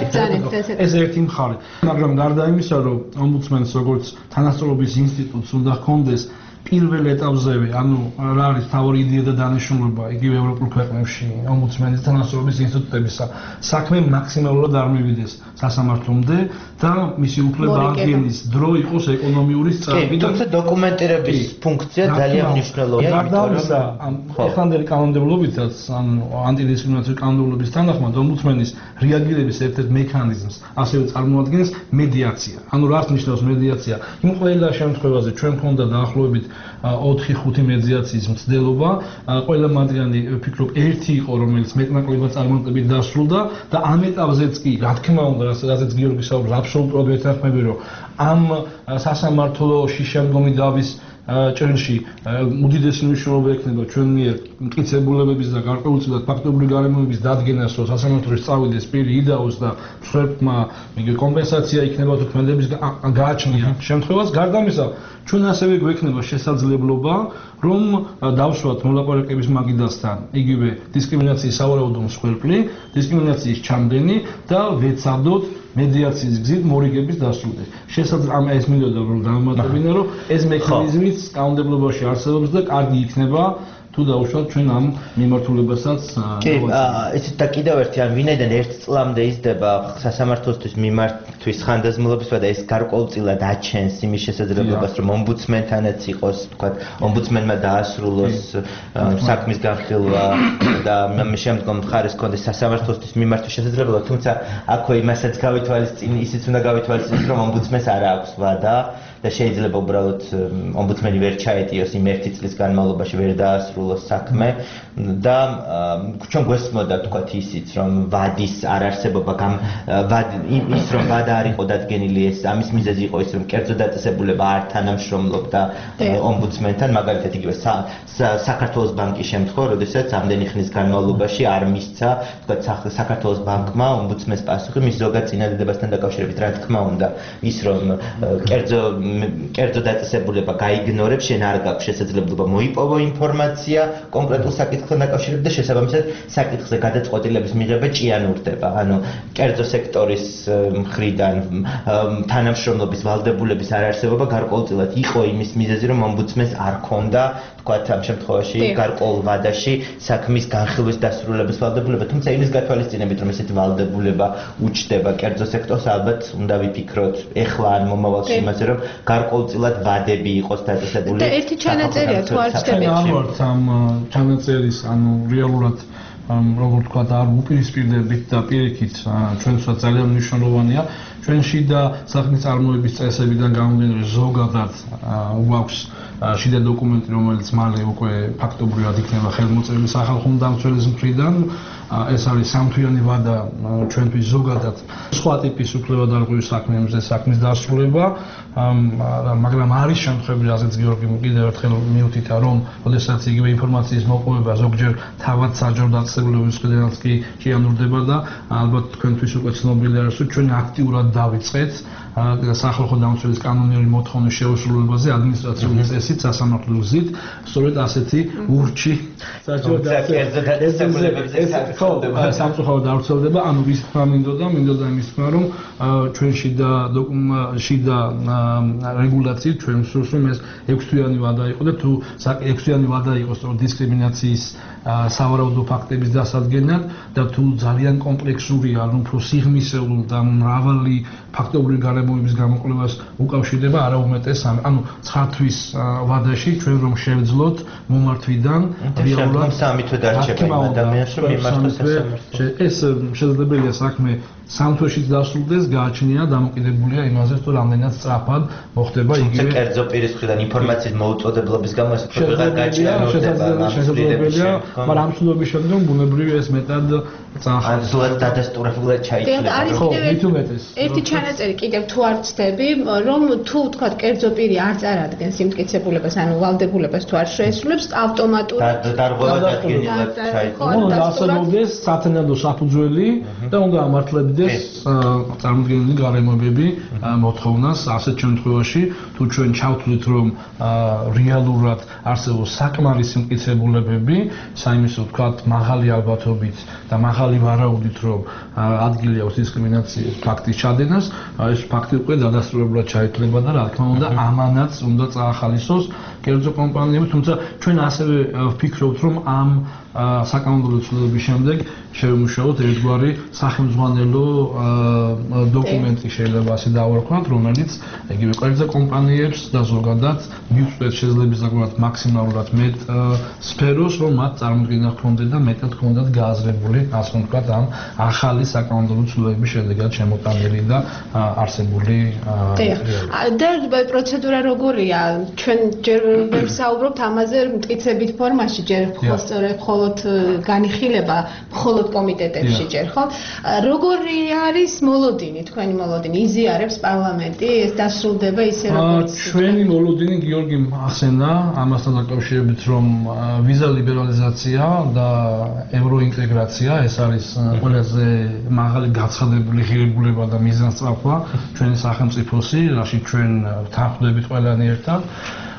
ეს ერთი მხარე. მაგრამ გარდა იმისა, რომ ომბუდსმენს როგორც თანასწორობის ინსტიტუტს უნდა ჰქონდეს პირველ ეტაპზევე, ანუ რა არის თავი იდეა და დანიშნულება იგივე ევროპულ ქვეყნებში ომბუდსმენის თანასწორობის ინსტიტუტებისა, საქმე მაქსიმალურად არ მივიდეს სასამართლომდე და მისი უფლება აღდგენის დრო იყოს ეკონომიური სწრაფი და თუმცა დოკუმენტირების ფუნქცია ძალიან მნიშვნელოვანია, იმიტომ რომ ეხლანდელი კანონმდებლობითაც, ანუ ანტიდისკრიმინაციული კანონმდებლობის თანახმად ომბუდსმენის რეაგირების ერთ-ერთ მექანიზმს ასევე წარმოადგენს მედიაცია. ანუ რას ნიშნავს მედიაცია? იმ ყველა შემთხვევაზე ჩვენ გვქონდა დაახლოებით ოთხი ხუთი მედიაციის მცდელობა, ყველა მათგანი ვფიქრობ ერთი იყო, რომელიც მეტნაკლებად წარმატებით დასრულდა და ამ ეტაპზეც კი, რა თქმა უნდა, რასაც გიორგი საუბრობს, აბსოლუტურად ვეთანხმები, რომ ამ სასამართლოში შემდგომი დავის ჭრილში უდიდესი მნიშვნელობა ექნება ჩვენ მიერ მტკიცებულებების და გარკვეულწილად ფაქტობრივი გარემოების დადგენას, რომ სასამართლოში წავიდეს პირი იდაოს და მსხვერპლმა იგივე კომპენსაცია იქნება თუ ქმედების გააჩნია შემთხვევას. გარდა ამისა, ჩვენ ასევე გვექნება შესაძლებლობა, რომ დავსვათ მოლაპარაკების მაგიდასთან იგივე დისკრიმინაციის სავარაუდო მსხვერპლი, დისკრიმინაციის ჩამდენი და ვეცადოთ მედიაციის გზით მორიგების დასრულება. შესაძლოა ეს მინდოდა რომ დავამატებინა, რომ ეს მექანიზმიც კანონმდებლობაში არსებობს და კარგი იქნება თუ დაუშვათ ჩვენ ამ მიმართულებასაც. კი, ესეც და კიდევ ერთი ან ვინაიდან ერთ წლამდე იზრდება სასამართლოსთვის მიმართვის ხანდაზმულობისა და ეს გარკვეულწილად აჩენს იმის შესაძლებლობას, რომ ომბუდსმენთანაც იყოს, თქვათ, ომბუდსმენმა დაასრულოს საქმის განხილვა და ამის შემდგომ მხარეს კონდეს სასამართლოსთვის მიმართვის შესაძლებლობა, თუმცა აქვე იმასაც გავითვალისწინე, ისიც უნდა გავითვალისწინოს, რომ ომბუდსმენს არ აქვს ვადა და შეიძლება უბრალოდ ომბუდსმენი ვერ ჩაეტიოს იმ ერთი წლის განმავლობაში ვერ დაასრულოს საქმე და ჩვენ გვესმოდა თქვათ ისიც რომ ვადის არარსებობა გამ ის რომ ვადა არ იყო დადგენილი ეს ამის მიზეზი იყო ის რომ კერძო დაწესებულება არ თანამშრომლობდა ომბუდსმენთან მაგალითად იგივე საქართველოს ბანკის შემთხვევა როდესაც ამდენი ხნის განმავლობაში არ მისცა თქვათ საქართველოს ბანკმა ომბუდსმენს პასუხი მის ზოგად წინადადებასთან დაკავშირებით რა თქმა უნდა ის რომ კერძო კერძო დაწესებულება გაიგნორებს შენ არ გაქვს შესაძლებლობა მოიპოვო ინფორმაცია კონკრეტულ საკითხთან დაკავშირებით და შესაბამისად საკითხზე გადაწყვეტილების მიღება ჭიანურდება ანუ კერძო სექტორის მხრიდან თანამშრომლობის ვალდებულების არარსებობა გარკვეულწილად იყო იმის მიზეზი რომ ომბუდსმენს არ ქონდა თქვათ ამ შემთხვევაში გარკვეულ ვადაში საქმის განხილვის დასრულების ვალდებულება თუმცა იმის გათვალისწინებით რომ ესეთი ვალდებულება უჩნდება კერძო სექტორს ალბათ უნდა ვიფიქროთ ეხლა ან მომავალში იმაზე რომ გარკვეულწილად ვადები იყოს დაწესებული და ერთი ჩანაწერია თუ არ ჩნდება ჩვენ არ ვართ ამ ჩანაწერის ანუ რეალურად როგორ თქვა და არ უპირისპირდებით და პირიქით ჩვენსაც ძალიან მნიშვნელოვანია ჩვენში და საქმის წარმოების წესებიდან გამომდინარე ზოგადად გვაქვს შიდა დოკუმენტი რომელიც მალე უკვე ფაქტობრივად იქნება ხელმოწერილი სახალხო დამცველის მხრიდან ეს არის სამთვიანი ვადა ჩვენთვის ზოგადად სხვა ტიპის უფლებადარღვევის საქმეებზე საქმის დასრულება მაგრამ არის შემთხვევები რაზეც გიორგი კიდევ ერთხელ მიუთითა რომ ოდესაც იგივე ინფორმაციის მოპოვება ზოგჯერ თავად საჯარო დაწესებულების მხრიდანაც კი ჭიანურდება და ალბათ თქვენთვის უკვე ცნობილი არის რომ ჩვენ აქტიურად დავიწყეთ სახალხო დამცველის კანონიერი მოთხოვნის შეუსრულებაზე ადმინისტრაციული წესით სასამართლო გზით სწორედ ასეთი ურჩი საჯარო დაწესებულებებზე სამწუხაროდ არ ვრცელდება ანუ ვის თქმა მინდოდა მინდოდა იმის თქმა რომ ჩვენში და დოკუმენტში და რეგულაციით ჩვენ ვსურს რომ ეს ექვსთვიანი ვადა იყო და თუ ექვსთვიანი ვადა იყო სწორედ დისკრიმინაციის სავარაუდო ფაქტების დასადგენად და თუ ძალიან კომპლექსურია ანუ უფრო სიღრმისეულ და მრავალი ფაქტობრივი გარემოების გამოკვლევას უკავშირდება არა უმეტეს ანუ ცხრა თვის ვადაში ჩვენ რომ შევძლოთ მომართვიდან რეალურად სამი თვე დარჩება ადამიანს რომ მიმართოს ეს შესაძლებელია საქმე სამ თვეშიც დასრულდეს გააჩნია დამოკიდებულია იმაზე რომ რამდენად სწრაფად მოხდება იგივე კერძო პირის მხრიდან ინფორმაციის მოუწოდებლობის გამო ეს ვეღარ გაჩნია შესაძლებელია მაგრამ ამ ცნობების შემდგომ ბუნებრივია ეს მეტად ან სულად დადასტურებულად ჩაითვლება ხო მით უმეტეს ერთი ჩანაწერი კიდევ თუ არ ვცდები რომ თუ თქვა კერძო პირი არ წარადგენს სიმტკიცებულებას ანუ ვალდებულებას თუ არ შეესრულებს ავტომატურად დარღვევა დადგენილად ჩაითვალა უნდა დასრულდეს სათანადო საფუძველი და უნდა ამართლებდეს წარმოდგენილი გარემოებები მოთხოვნას ასეთ შემთხვევაში თუ ჩვენ ჩავთვლით რომ რეალურად არსებობს საკმარის სიმტკიცებულებები საიმისო ვთქვათ მაღალი ალბათობით და მაღალი ვარაუდით რომ ადგილი აქვს დისკრიმინაციის ფაქტის ჩადენას ეს ფაქტი უკვე დადასტურებულად ჩაითვლება და რა თქმა უნდა ამანაც უნდა წაახალისოს კერძო კომპანიები თუმცა ჩვენ ასევე ვფიქრობთ რომ ამ საკანონმდებლო ცვლილების შემდეგ შევიმუშაოთ ერთგვარი სახელმძღვანელო დოკუმენტი შეიძლება ასე დავარქვათ რომელიც იგივე კერძო კომპანიებს და ზოგადად მიუწვდეთ შესაძლებლად მაქსიმალურად მეტ სფეროს რომ მათ წარმოდგენა ჰქონდეთ და მეტად ჰქონდათ გააზრებული ასე ვთქვათ ამ ახალი საკანონმდებლო ცვლილების შედეგად შემოტანილი და არსებული და პროცედურა როგორია ჩვენ ჯერ ვერ საუბრობთ ამაზე მტკიცებით ფორმაში ჯერ ხოლმე მხოლოდ განიხილება მხოლოდ კომიტეტებში ჯერ ხო როგორი არის მოლოდინი თქვენი მოლოდინი იზიარებს პარლამენტი ეს დასრულდება ისე როგორც ჩვენი მოლოდინი გიორგი ახსენდა ამასთან დაკავშირებით რომ ვიზა ლიბერალიზაცია და ევროინტეგრაცია ეს არის ყველაზე მაღალი გაცხადებული ღირებულება და მიზანსწრაფვა ჩვენი სახელმწიფოსი რაში ჩვენ თანხმდებით ყველანი ერთად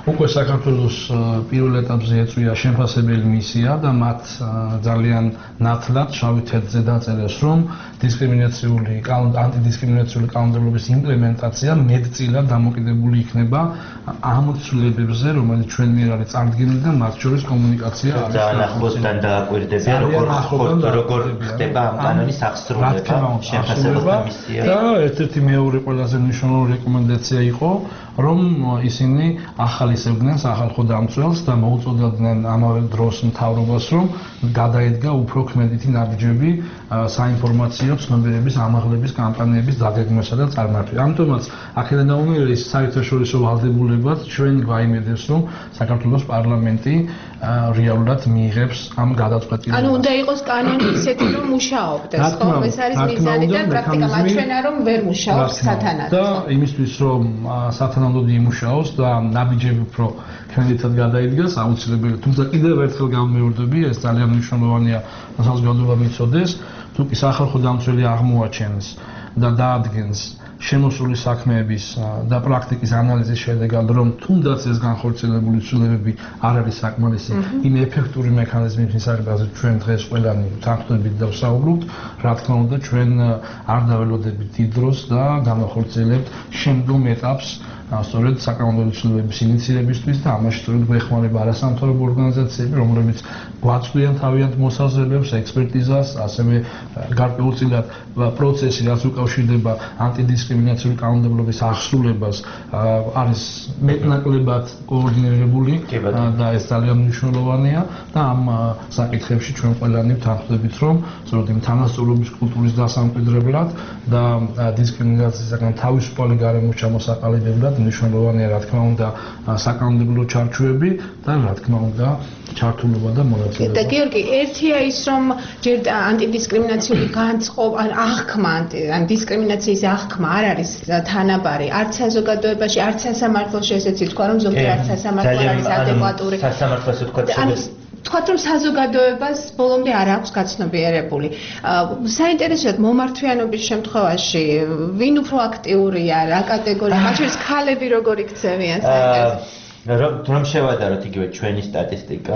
უკვე საქართველოს პირველ ეტაპზე ეწვია შემფასებელი მისია და მათ ძალიან ნათლად შავი თეთრზე დაწერეს, რომ დისკრიმინაციული ანტიდისკრიმინაციული კანონმდებლობის იმპლემენტაცია მეტწილად დამოკიდებული იქნება ამ ცვლილებებზე, რომელიც ჩვენ მიერ არის წარდგენილი და მათ შორის კომუნიკაცია არის. ძალიან ახლოსთან დააკვირდებიან, როგორ როგორ ხდება ამ კანონის აღსრულება, შემფასებელთა მისია. და ერთ-ერთი მეორე ყველაზე მნიშვნელოვანი რეკომენდაცია იყო, რომ ისინი ახალისებდნენ სახალხო დამცველს და მოუწოდებდნენ ამავე დროს მთავრობას, რომ გადაედგა უფრო ქმედითი ნაბიჯები საინფორმაციო ცნობიერების ამაღლების კამპანიების დაგეგმვასა და წარმართვას. ამიტომაც აქედან დაუნერგეს საერთაშორისო ვალდებულებად ჩვენ გვაიმედებს, რომ საქართველოს პარლამენტი რეალურად მიიღებს ამ გადაწყვეტილებას. ანუ უნდა იყოს კანონი ისეთი, რომ მუშაობდეს, ხო? ეს არის მიზანი და პრაქტიკა მაჩვენა, რომ ვერ მუშაობს სათანადოდ. და იმისთვის, რომ სათანადოდ იმუშაოს და ნაბიჯები უფრო ქმედითად გადაიდგას, აუცილებელი. თუმცა კიდევ ერთხელ გამმეორდები, ეს ძალიან მნიშვნელოვანია, საზოგადოება მიცოდეს, თუ კი სახალხო დამცველი აღმოაჩენს და დაადგენს შემოსული საქმეების და პრაქტიკის ანალიზის შედეგად, რომ თუნდაც ეს განხორციელებული ცვლილებები არ არის საკმარისი, იმ ეფექტური მექანიზმის მისაღებაზე ჩვენ დღეს ყველანი თანხმდებით და ვსაუბრობთ, რა თქმა უნდა, ჩვენ არ დაველოდებით დიდ დროს და განახორციელებთ შემდგომ ეტაპს სწორედ საკანონმდებლო ცვლილებების ინიციირებისთვის და ამაში სწორედ გვეხმარება არასამთავრობო ორგანიზაციები, რომლებიც გვაწვდიან თავიანთ მოსაზრებებს, ექსპერტიზას, ასევე გარკვეულწილად პროცესი, რაც უკავშირდება ანტიდისკრიმინაციული კანონმდებლობის აღსრულებას, არის მეტნაკლებად კოორდინირებული და ეს ძალიან მნიშვნელოვანია და ამ საკითხებში ჩვენ ყველანი ვთანხმდებით, რომ სწორედ იმ თანასწორობის კულტურის დასამკვიდრებლად და დისკრიმინაციისაგან თავისუფალი გარემოს ჩამოსაყალიბებლად მნიშვნელოვანია, რა თქმა უნდა, საკანონმდებლო ჩარჩოები და რა თქმა უნდა, ჩართულობა და მონაწილეობა. და გიორგი, ერთია ის, რომ ჯერ ანტიდისკრიმინაციული განწყობა, ან აღქმა, ან დისკრიმინაციის აღქმა არ არის თანაბარი, არც საზოგადოებაში, არც სასამართლოში, ესეც ითქვა, რომ ზოგჯერ არც სასამართლო არის ადეკვატური. სასამართლოს უთქვა თქვათ, რომ საზოგადოებას ბოლომდე არ აქვს გაცნობიერებული. საინტერესოა მომართვიანობის შემთხვევაში, ვინ უფრო აქტიურია, რა კატეგორია, მათ შორის ქალები როგორ იქცევიან საინტერესო. რომ შევადაროთ იგივე ჩვენი სტატისტიკა,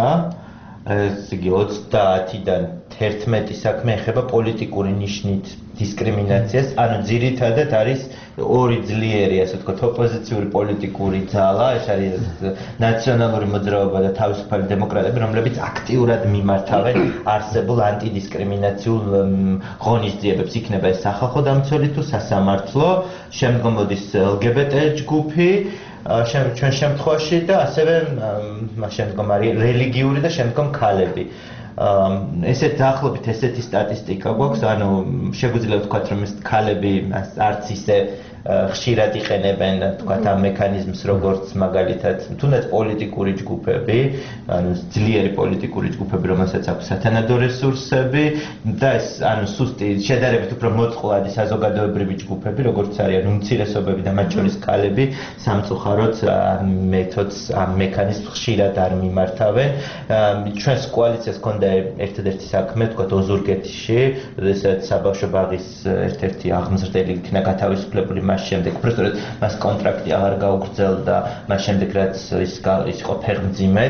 ეს იგი ოცდაათიდან თერთმეტი საქმე ეხება პოლიტიკური ნიშნით დისკრიმინაციას, ანუ ძირითადად არის ორი ძლიერი, ასე ვთქვათ, ოპოზიციური პოლიტიკური ძალა, ეს არის ნაციონალური მოძრაობა და თავისუფალი დემოკრატები, რომლებიც აქტიურად მიმართავენ არსებულ ანტიდისკრიმინაციულ ღონისძიებებს, იქნება ეს სახალხო დამცველი თუ სასამართლო, შემდგომ მოდის ელ გი ბი ტი ჯგუფი, ჩვენ შემთხვევაში და ასევე შემდგომ არის რელიგიური და შემდგომ ქალები. ესეთ დაახლოებით ესეთი სტატისტიკა გვაქვს, ანუ შეგვიძლია ვთქვათ, რომ ეს ქალები არც ისე ხშირად იყენებენ, თქვათ, ამ მექანიზმს, როგორც მაგალითად, თუნდაც პოლიტიკური ჯგუფები, ანუ ძლიერი პოლიტიკური ჯგუფები, რომელსაც აქვს სათანადო რესურსები და ეს, ანუ სუსტი შედარებით უფრო მოწყვლადი საზოგადოებრივი ჯგუფები, როგორც არიან უმცირესობები და მათ შორის ქალები, სამწუხაროდ მეთოდს, ამ მექანიზმს ხშირად არ მიმართავენ. ჩვენს კოალიციას ჰქონდა ერთადერთი საქმე, თქვათ, ოზურგეთში, როდესაც საბავშვო ბაღის ერთ-ერთი აღმზრდელი იქნა გათავისუფლებული მას შემდეგ, უბრალოდ მას კონტრაქტი აღარ გაუგრძელდა, მას შემდეგ რაც ის ის იყო ფეხმძიმედ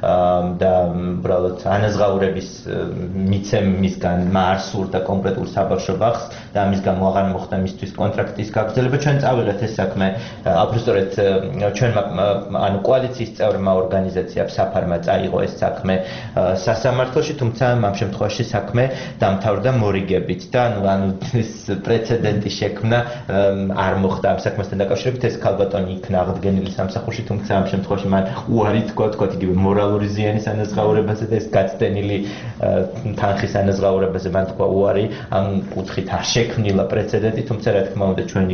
და უბრალოდ ანაზღაურების მიცემ მისგან არ სურდა კონკრეტულ საბავშვო ბაღს და ამის გამო აღარ მოხდა მისთვის კონტრაქტის გაგრძელება. ჩვენ წავიღეთ ეს საქმე, უბრალოდ ჩვენმა ანუ კოალიციის წევრმა ორგანიზაციამ საფარმა წაიღო ეს საქმე სასამართლოში, თუმცა ამ შემთხვევაში საქმე დამთავრდა მორიგებით და ანუ ანუ ეს პრეცედენტი შექმნა არ მოხდა ამ საქმესთან დაკავშირებით, ეს ქალბატონი იქნა აღდგენილი სამსახურში, თუმცა ამ შემთხვევაში მან უარი თქვა, თქვა იგივე მორალური ზიანის ანაზღაურებაზე და ეს გაცდენილი თანხის ანაზღაურებაზე მან თქვა უარი, ამ კუთხით არ შექმნილა პრეცედენტი, თუმცა რა თქმა უნდა ჩვენი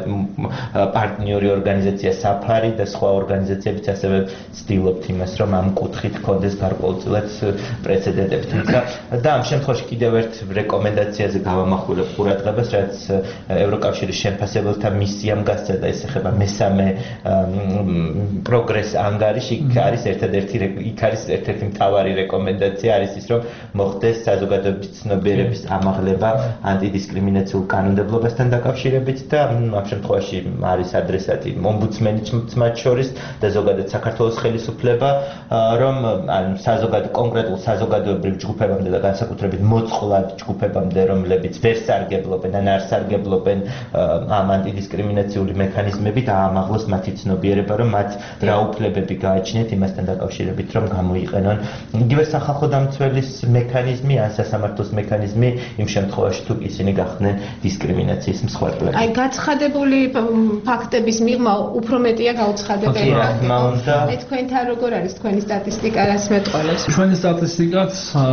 პარტნიორი ორგანიზაცია საფარი და სხვა ორგანიზაციებიც ასევე ცდილობთ იმას, რომ ამ კუთხით ჰქონდეს გარკვეულწილად პრეცედენტები, თუმცა და ამ შემთხვევაში კიდევ ერთ რეკომენდაციაზე გავამახვილებ ყურადღებას, რაც ევროკავშირის შემფასებელ სახელმწიფოთა მისიამ გასცა და ეს ეხება მესამე პროგრეს ანგარიში, იქ არის ერთადერთი იქ არის ერთ-ერთი მთავარი რეკომენდაცია არის ის, რომ მოხდეს საზოგადოების ცნობიერების ამაღლება ანტიდისკრიმინაციულ კანონმდებლობასთან დაკავშირებით და ამ შემთხვევაში არის ადრესატი ომბუდსმენიც მათ შორის და ზოგადად საქართველოს ხელისუფლება, რომ ან საზოგადო კონკრეტულ საზოგადოებრივ ჯგუფებამდე და განსაკუთრებით მოწყვლად ჯგუფებამდე, რომლებიც ვერ სარგებლობენ ან არ სარგებლობენ ამ ანტიდისკრიმინაციული მექანიზმებით, აამაღლოს მათი ცნობიერება, რომ მათ რა უფლებები გააჩნიათ იმასთან დაკავშირებით, რომ გამოიყენონ იგივე სახალხო დამცველის მექანიზმი ან სასამართლოს მექანიზმი იმ შემთხვევაში, თუ ისინი გახდნენ დისკრიმინაციის მსხვერპლები. აი, გაცხადებული ფაქტების მიღმა უფრო მეტია გაუცხადებელი. რა თქმა უნდა. აი, თქვენთან როგორ არის თქვენი სტატისტიკა, რაც მეტყველებს? ჩვენი სტატისტიკაც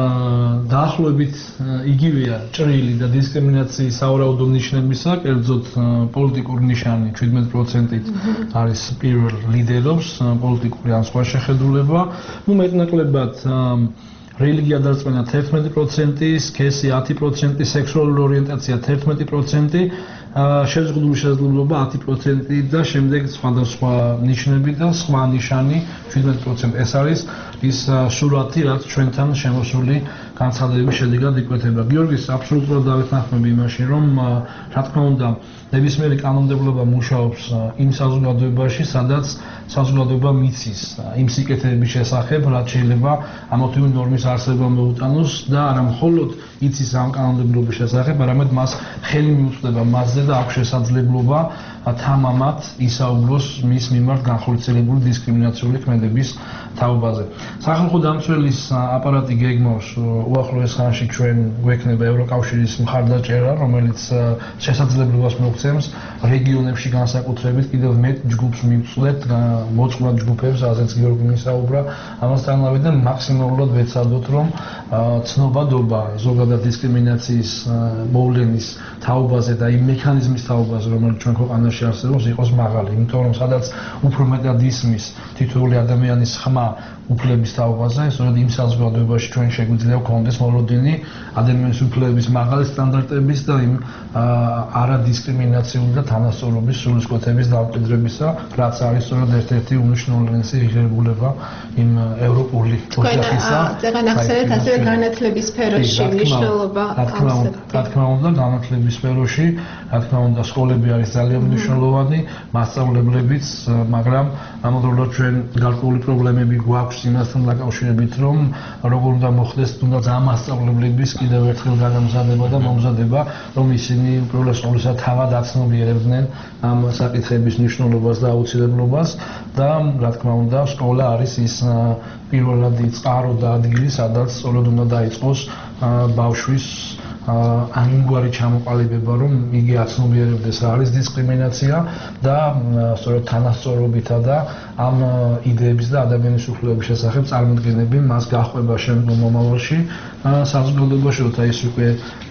დაახლოებით იგივეა, ჭრილი და დისკრიმინაციის სავარაუდო ნიშნებისა, კერძოდ პოლიტიკური ნიშანი შვიდმეტ პროცენტით არის პირველ ლიდერობს, პოლიტიკური ან სხვა შეხედულება. ნუ მეტნაკლებად რელიგია დარწმენა თერთმეტი პროცენტი, სქესი ათი პროცენტი, სექსუალური ორიენტაცია თერთმეტი პროცენტი, შეზღუდული შესაძლებლობა ათი პროცენტი და შემდეგ სხვადასხვა ნიშნები და სხვა ნიშანი შვიდმეტი პროცენტი. ეს არის ის სურათი, რაც ჩვენთან შემოსული განცხადებების შედეგად იკვეთება. გიორგის აბსოლუტურად დავეთანხმები იმაში, რომ რა თქმა უნდა ნებისმიერი კანონმდებლობა მუშაობს იმ საზოგადოებაში, სადაც საზოგადოება მიცის იმ სიკეთეების შესახებ, რაც შეიძლება ამოთველი ნორმის არსებობა მოუტანოს და არა მხოლოდ იცის ამ კანონმდებლობის შესახებ, არამედ მას ხელი მიუწვდება მასზე და აქვს შესაძლებლობა თამამად ისაუბროს მის მიმართ განხორციელებული დისკრიმინაციული ქმედების თაობაზე. სახალხო დამცველის აპარატი გეგმავს უახლოეს ხანში ჩვენ გვექნება ევროკავშირის მხარდაჭერა, რომელიც შესაძლებლობას მოგცემს რეგიონებში განსაკუთრებით კიდევ მეტ ჯგუფს მივწვდეთ, მოწყვლად ჯგუფებს, ასეც გიორგი მისაუბრა, ამასთანავე და მაქსიმალურად ვეცადოთ, რომ ცნობადობა ზოგადად დისკრიმინაციის მოვლენის თაობაზე და იმ მექანიზმის თაობაზე, რომელიც ჩვენ ქვეყანაში არსებობს, იყოს მაღალი, იმიტომ რომ სადაც უფრო მეტად ისმის თითოეული ადამიანის ხმა უფლების თაობაზე, სწორედ იმ საზოგადოებაში ჩვენ შეგვიძლია გვქონდეს მოლოდინი ადამიანის უფლებების მაღალი სტანდარტების და იმ არადისკრიმინაციული და თანასწორობის სულისკვეთების დამკვიდრებისა, რაც არის სწორედ ერთ-ერთი უმნიშვნელოვანესი ღირებულება იმ ევროპული ოჯახისა. თქვენ ახსენეთ ასევე განათლების სფეროში მნიშვნელობა ავსებთ. რა თქმა უნდა, განათლების სფეროში, რა თქმა უნდა, სკოლები არის ძალიან მნიშვნელოვანი, მასწავლებლებიც, მაგრამ ამავდროულად ჩვენ გარკვეული პრობლემები გვაქვს იმასთან დაკავშირებით, რომ როგორ უნდა მოხდეს თუნდაც ამ მასწავლებლების კიდევ ერთხელ განამზადება და მომზადება, რომ ისინი უპირველეს ყოვლისა თავად აცნობიერებდნენ ამ საკითხების მნიშვნელობას და აუცილებლობას და რა თქმა უნდა, სკოლა არის ის პირველადი წყარო და ადგილი, სადაც სწორედ უნდა დაიწყოს ბავშვის ამგვარი ჩამოყალიბება, რომ იგი აცნობიერებდეს რა არის დისკრიმინაცია და სწორედ თანასწორობითა და ამ იდეების და ადამიანის უფლებების შესახებ წარმოდგენები მას გაჰყვება შემდგომ მომავალში საზოგადოებაში, როცა ის უკვე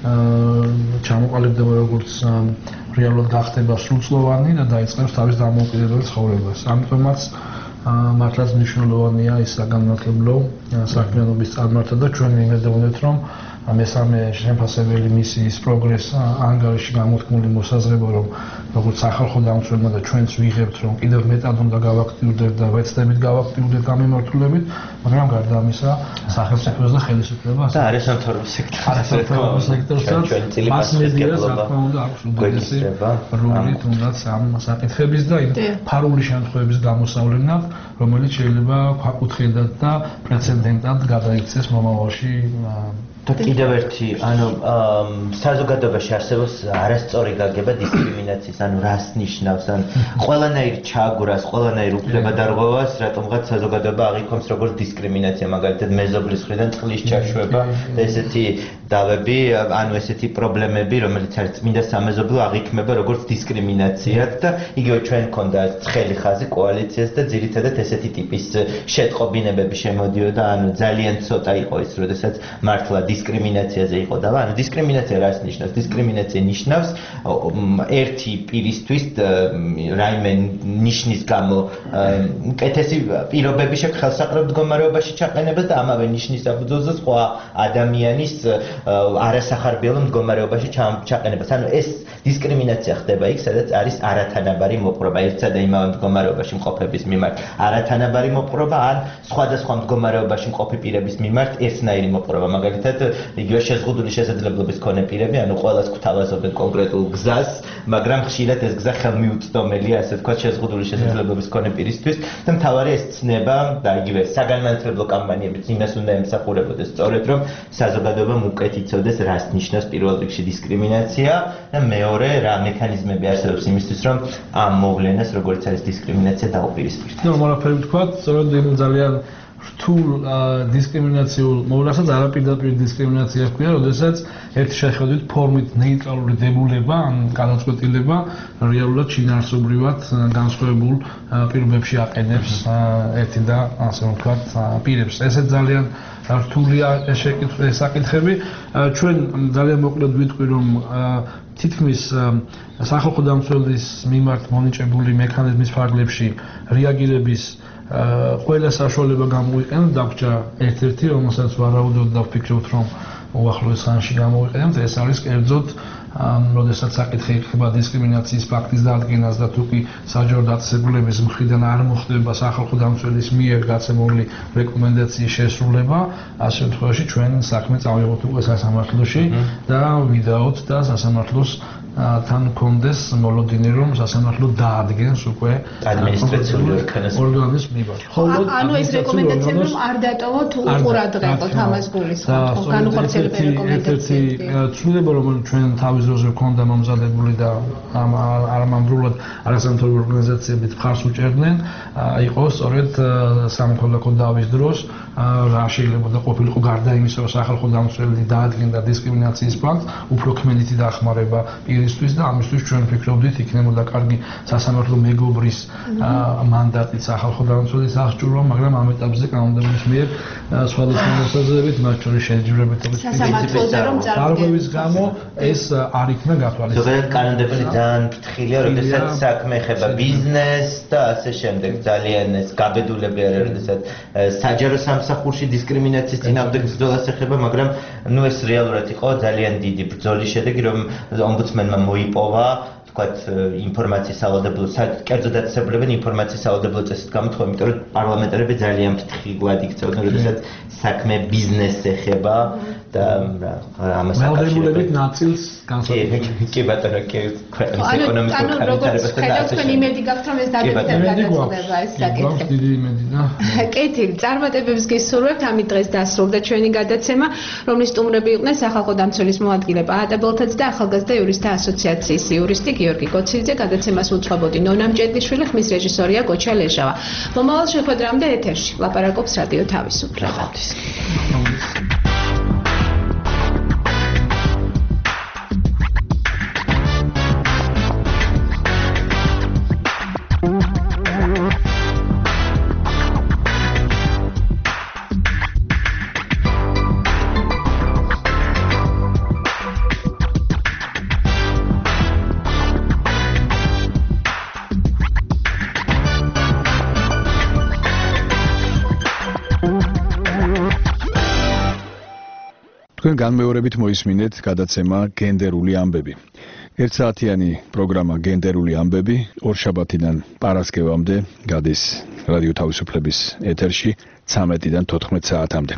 ჩამოყალიბდება როგორც რეალურად გახდება სრულწლოვანი და დაიწყებს თავის დამოუკიდებელ ცხოვრებას. ამიტომაც მართლაც მნიშვნელოვანია ის საგანმანათლებლო საქმიანობის წარმართა და ჩვენ ვიმედოვნებთ, რომ მესამე შემფასებელი მისიის პროგრეს ანგარიში გამოთქმული მოსაზრება, რომ როგორც სახალხო დამცველმა და ჩვენც ვიღებთ, რომ კიდევ მეტად უნდა გავაქტიურდეთ და ვეცდებით გავაქტიურდეთ ამ მიმართულებით, მაგრამ გარდა ამისა, სახელმწიფოს და ხელისუფლებას და არასამთავრობო სექტორსაც მასმედიას რა თქმა უნდა აქვს უდიდესი როლი თუნდაც ამ საკითხების და იმ ფარული შემთხვევების გამოსავლენად, რომელიც შეიძლება ქვაკუთხედად და პრეცედენტად გადაიქცეს მომავალში. და კიდევ ერთი, ანუ საზოგადოებაში არსებობს არასწორი გაგება დისკრიმინაციის, ანუ რას ნიშნავს, ან ყველანაირ ჩააგურას, ყველანაირ უფლებადარღვევას, რატომღაც საზოგადოება აღიქვამს როგორც დისკრიმინაცია, მაგალითად მეზობლის მხრიდან წყლის ჩაშვება და ესეთი დავები, ანუ ესეთი პრობლემები, რომელიც არის წმინდა სამეზობლო, აღიქმება როგორც დისკრიმინაციად და იგივე ჩვენ გქონდა ცხელი ხაზი კოალიციას და ძირითადად ესეთი ტიპის შეტყობინებები შემოდიოდა, ანუ ძალიან ცოტა იყო ის, როდესაც მართლა დისკრიმინაცია დისკრიმინაციაზე იყო და ანუ დისკრიმინაცია რას ნიშნავს? დისკრიმინაცია ნიშნავს ერთი პირისთვის რაიმე ნიშნის გამო კეთესი პირობები შექმ ხელსაყრელ მდგომარეობაში ჩაყენებას და ამავე ნიშნის საფუძველზე სხვა ადამიანის არასახარბიელო მდგომარეობაში ჩაყენებას. ანუ ეს დისკრიმინაცია ხდება იქ, სადაც არის არათანაბარი მოპყრობა ერთსა და იმავე მდგომარეობაში მყოფების მიმართ არათანაბარი მოპყრობა ან სხვადასხვა მდგომარეობაში მყოფი პირების მიმართ ერთნაირი მოპყრობა. მაგალითად, იგივე შეზღუდული შესაძლებლობის მქონე პირები, ანუ ყველას გვთავაზობენ კონკრეტულ გზას, მაგრამ ხშირად ეს გზა ხელმიუწვდომელია, ასე ვთქვათ, შეზღუდული შესაძლებლობის მქონე პირისთვის და მთავარი ეს ცნება და იგივე საგანმანათლებლო კამპანიებიც იმას უნდა ემსახურებოდეს სწორედ, რომ საზოგადოებამ უკეთ იცოდეს, რას ნიშნავს პირველ რიგში დისკრიმინაცია და მეორე რა მექანიზმები არსებობს იმისთვის, რომ ამ მოვლენას, როგორც არის დისკრიმინაცია, დაუპირისპირდეს. ნუ ყველაფერი ვთქვათ, სწორედ იმ ძალიან რთულ დისკრიმინაციულ მოვლენასაც არაპირდაპირ დისკრიმინაცია ჰქვია, როდესაც ერთი შეხედვით ფორმით ნეიტრალური დებულება, ან გადაწყვეტილება რეალურად შინაარსობრივად განსხვავებულ პირობებში აყენებს ერთი და ასე ვთქვათ პირებს. ესეც ძალიან რთულია ეს საკითხები. ჩვენ ძალიან მოკლედ ვიტყვი, რომ თითქმის სახალხო დამცველის მიმართ მონიჭებული მექანიზმის ფარგლებში რეაგირების ყველა საშუალება გამოიყენა, დაგვრჩა ერთ-ერთი, რომელსაც ვარაუდობ და ვფიქრობთ, რომ უახლოეს ხანში გამოვიყენებთ, ეს არის კერძოდ როდესაც საკითხი ეხება დისკრიმინაციის ფაქტის დადგენას და თუ კი საჯარო დაწესებულების მხრიდან არ მოხდება სახალხო დამცველის მიერ გაცემული რეკომენდაციის შესრულება, ასე შემთხვევაში ჩვენ საქმე წავიღოთ უკვე სასამართლოში და ვიდაოთ და სასამართლოს თან კონდეს მოლოდინი, რომ სასამართლო დაადგენს უკვე ადმინისტრაციული ორგანოს მიმართ. ანუ ეს რეკომენდაციები რომ არ დატოვოთ უყურადღებოთ ამას გულისხმობთ, განუხორციელებელი რეკომენდაციები. ცვლილება რომ ჩვენ თავის დროზე ვქონდა მომზადებული და არამამრულად არასამთავრობო ორგანიზაციები მხარს უჭერდნენ, იყო სწორედ სამოქალაქო დავის დროს რა შეიძლება და ყოფილიყო გარდა იმისა, რომ სახალხო დამცველი დაადგენდა დისკრიმინაციის ფაქტს, უფრო ქმედითი დახმარება პირისთვის და ამისთვის ჩვენ ვფიქრობდით, იქნებოდა კარგი სასამართლო მეგობრის მანდატით სახალხო დამცველის აღჭურვა, მაგრამ ამ ეტაპზე კანონმდებლობის მიერ სხვადასხვა მოსაზრებით, მათ შორის შეჯიბრებით სასამართლოზე რომ წარღვევის გამო ეს არ იქნა გათვალისწინებული. ზოგადად კანონმდებლობა ძალიან ფრთხილია, როდესაც საქმე ეხება ბიზნესს და ასე შემდეგ. ძალიან ეს გაბედულები არის, როდესაც საჯარო სამსახურში დისკრიმინაციის წინააღმდეგ ბრძოლას ეხება, მაგრამ ნუ ეს რეალურად იყო ძალიან დიდი ბრძოლის შედეგი, რომ ომბუდსმენმა მოიპოვა ვთქვათ ინფორმაციის სავალდებულო კერძო დაწესებულებენ ინფორმაციის სავალდებულო წესით გამოთხოვა, იმიტომ რომ პარლამენტარები ძალიან ფრთხილად იქცეოდნენ, როდესაც საქმე ბიზნესს ეხება და ამას აკავშირებით ნაწილს განსაკუთრებით კი ბატონო კი ეკონომიკურ განვითარებასთან და ასე ჩვენ იმედი გაქვთ რომ ეს დაგეგმდება გადაწყვეტება ეს საკითხი. დიდი იმედი და კეთილი წარმატებებს გისურვებთ. ამით დღეს დასრულდა ჩვენი გადაცემა, რომლის სტუმრები იყვნენ სახალხო დამცველის მოადგილე პაატა ბელთაძე და ახალგაზრდა იურისტთა ასოციაციის იურისტი გიორგი კოციძე. გადაცემას უძღვებოდი ნონა მჭედლიშვილი, ხმის რეჟისორია გოჩა ლეჟავა. მომავალ შეხვედრამდე ეთერში ლაპარაკობს რადიო თავისუფლება. თქვენ განმეორებით მოისმინეთ გადაცემა გენდერული ამბები. ერთსაათიანი პროგრამა გენდერული ამბები ორშაბათიდან პარასკევამდე გადის რადიო თავისუფლების ეთერში ცამეტიდან თოთხმეტ საათამდე.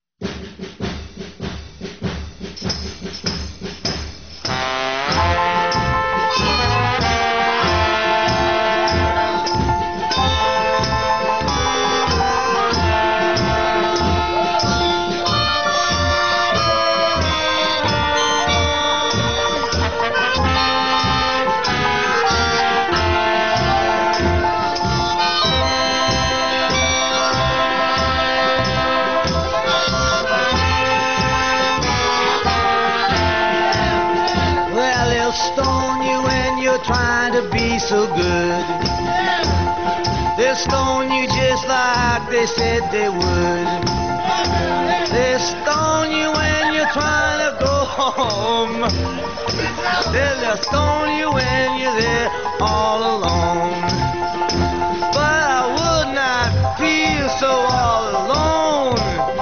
Trying to be so good. They'll stone you just like they said they would. They'll stone you when you're trying home. They'll stone you when you're there all alone. But I would not feel so all alone.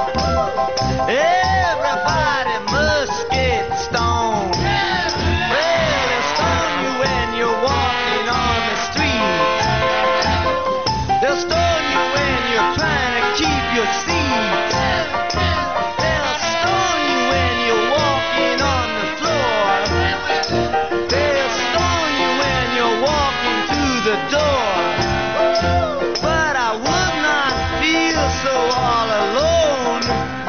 Everybody must get stoned. Well, they'll stone you when you're walking on the street. They'll stone you when you're trying to keep your seat. They'll stone you when you're walking on the floor. They'll stone you when you're walking through the door. But I would not feel so all alone.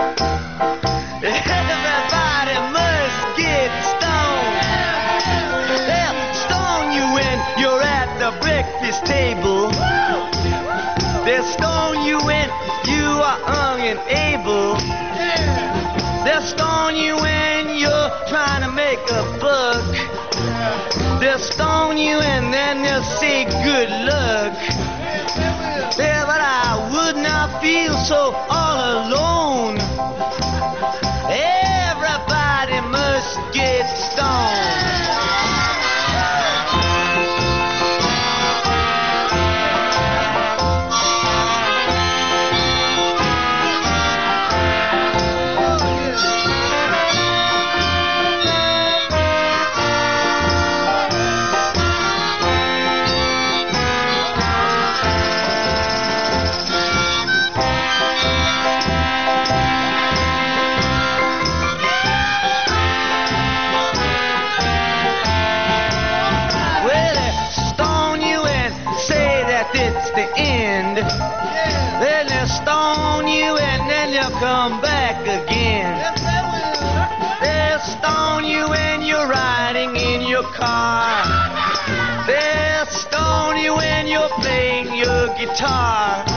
Everybody must get stoned. They'll stone you when you're at the breakfast table. They'll stone you when you are young and able. They'll stone you when you're trying to make a buck. They'll stone you and then they'll say good luck. Yeah, but I would not feel so all alone. Everybody must get stoned. It's the end. Then they'll stone you and then they'll come back again. They'll stone you when you're riding in your car. They'll stone you when you're playing your guitar.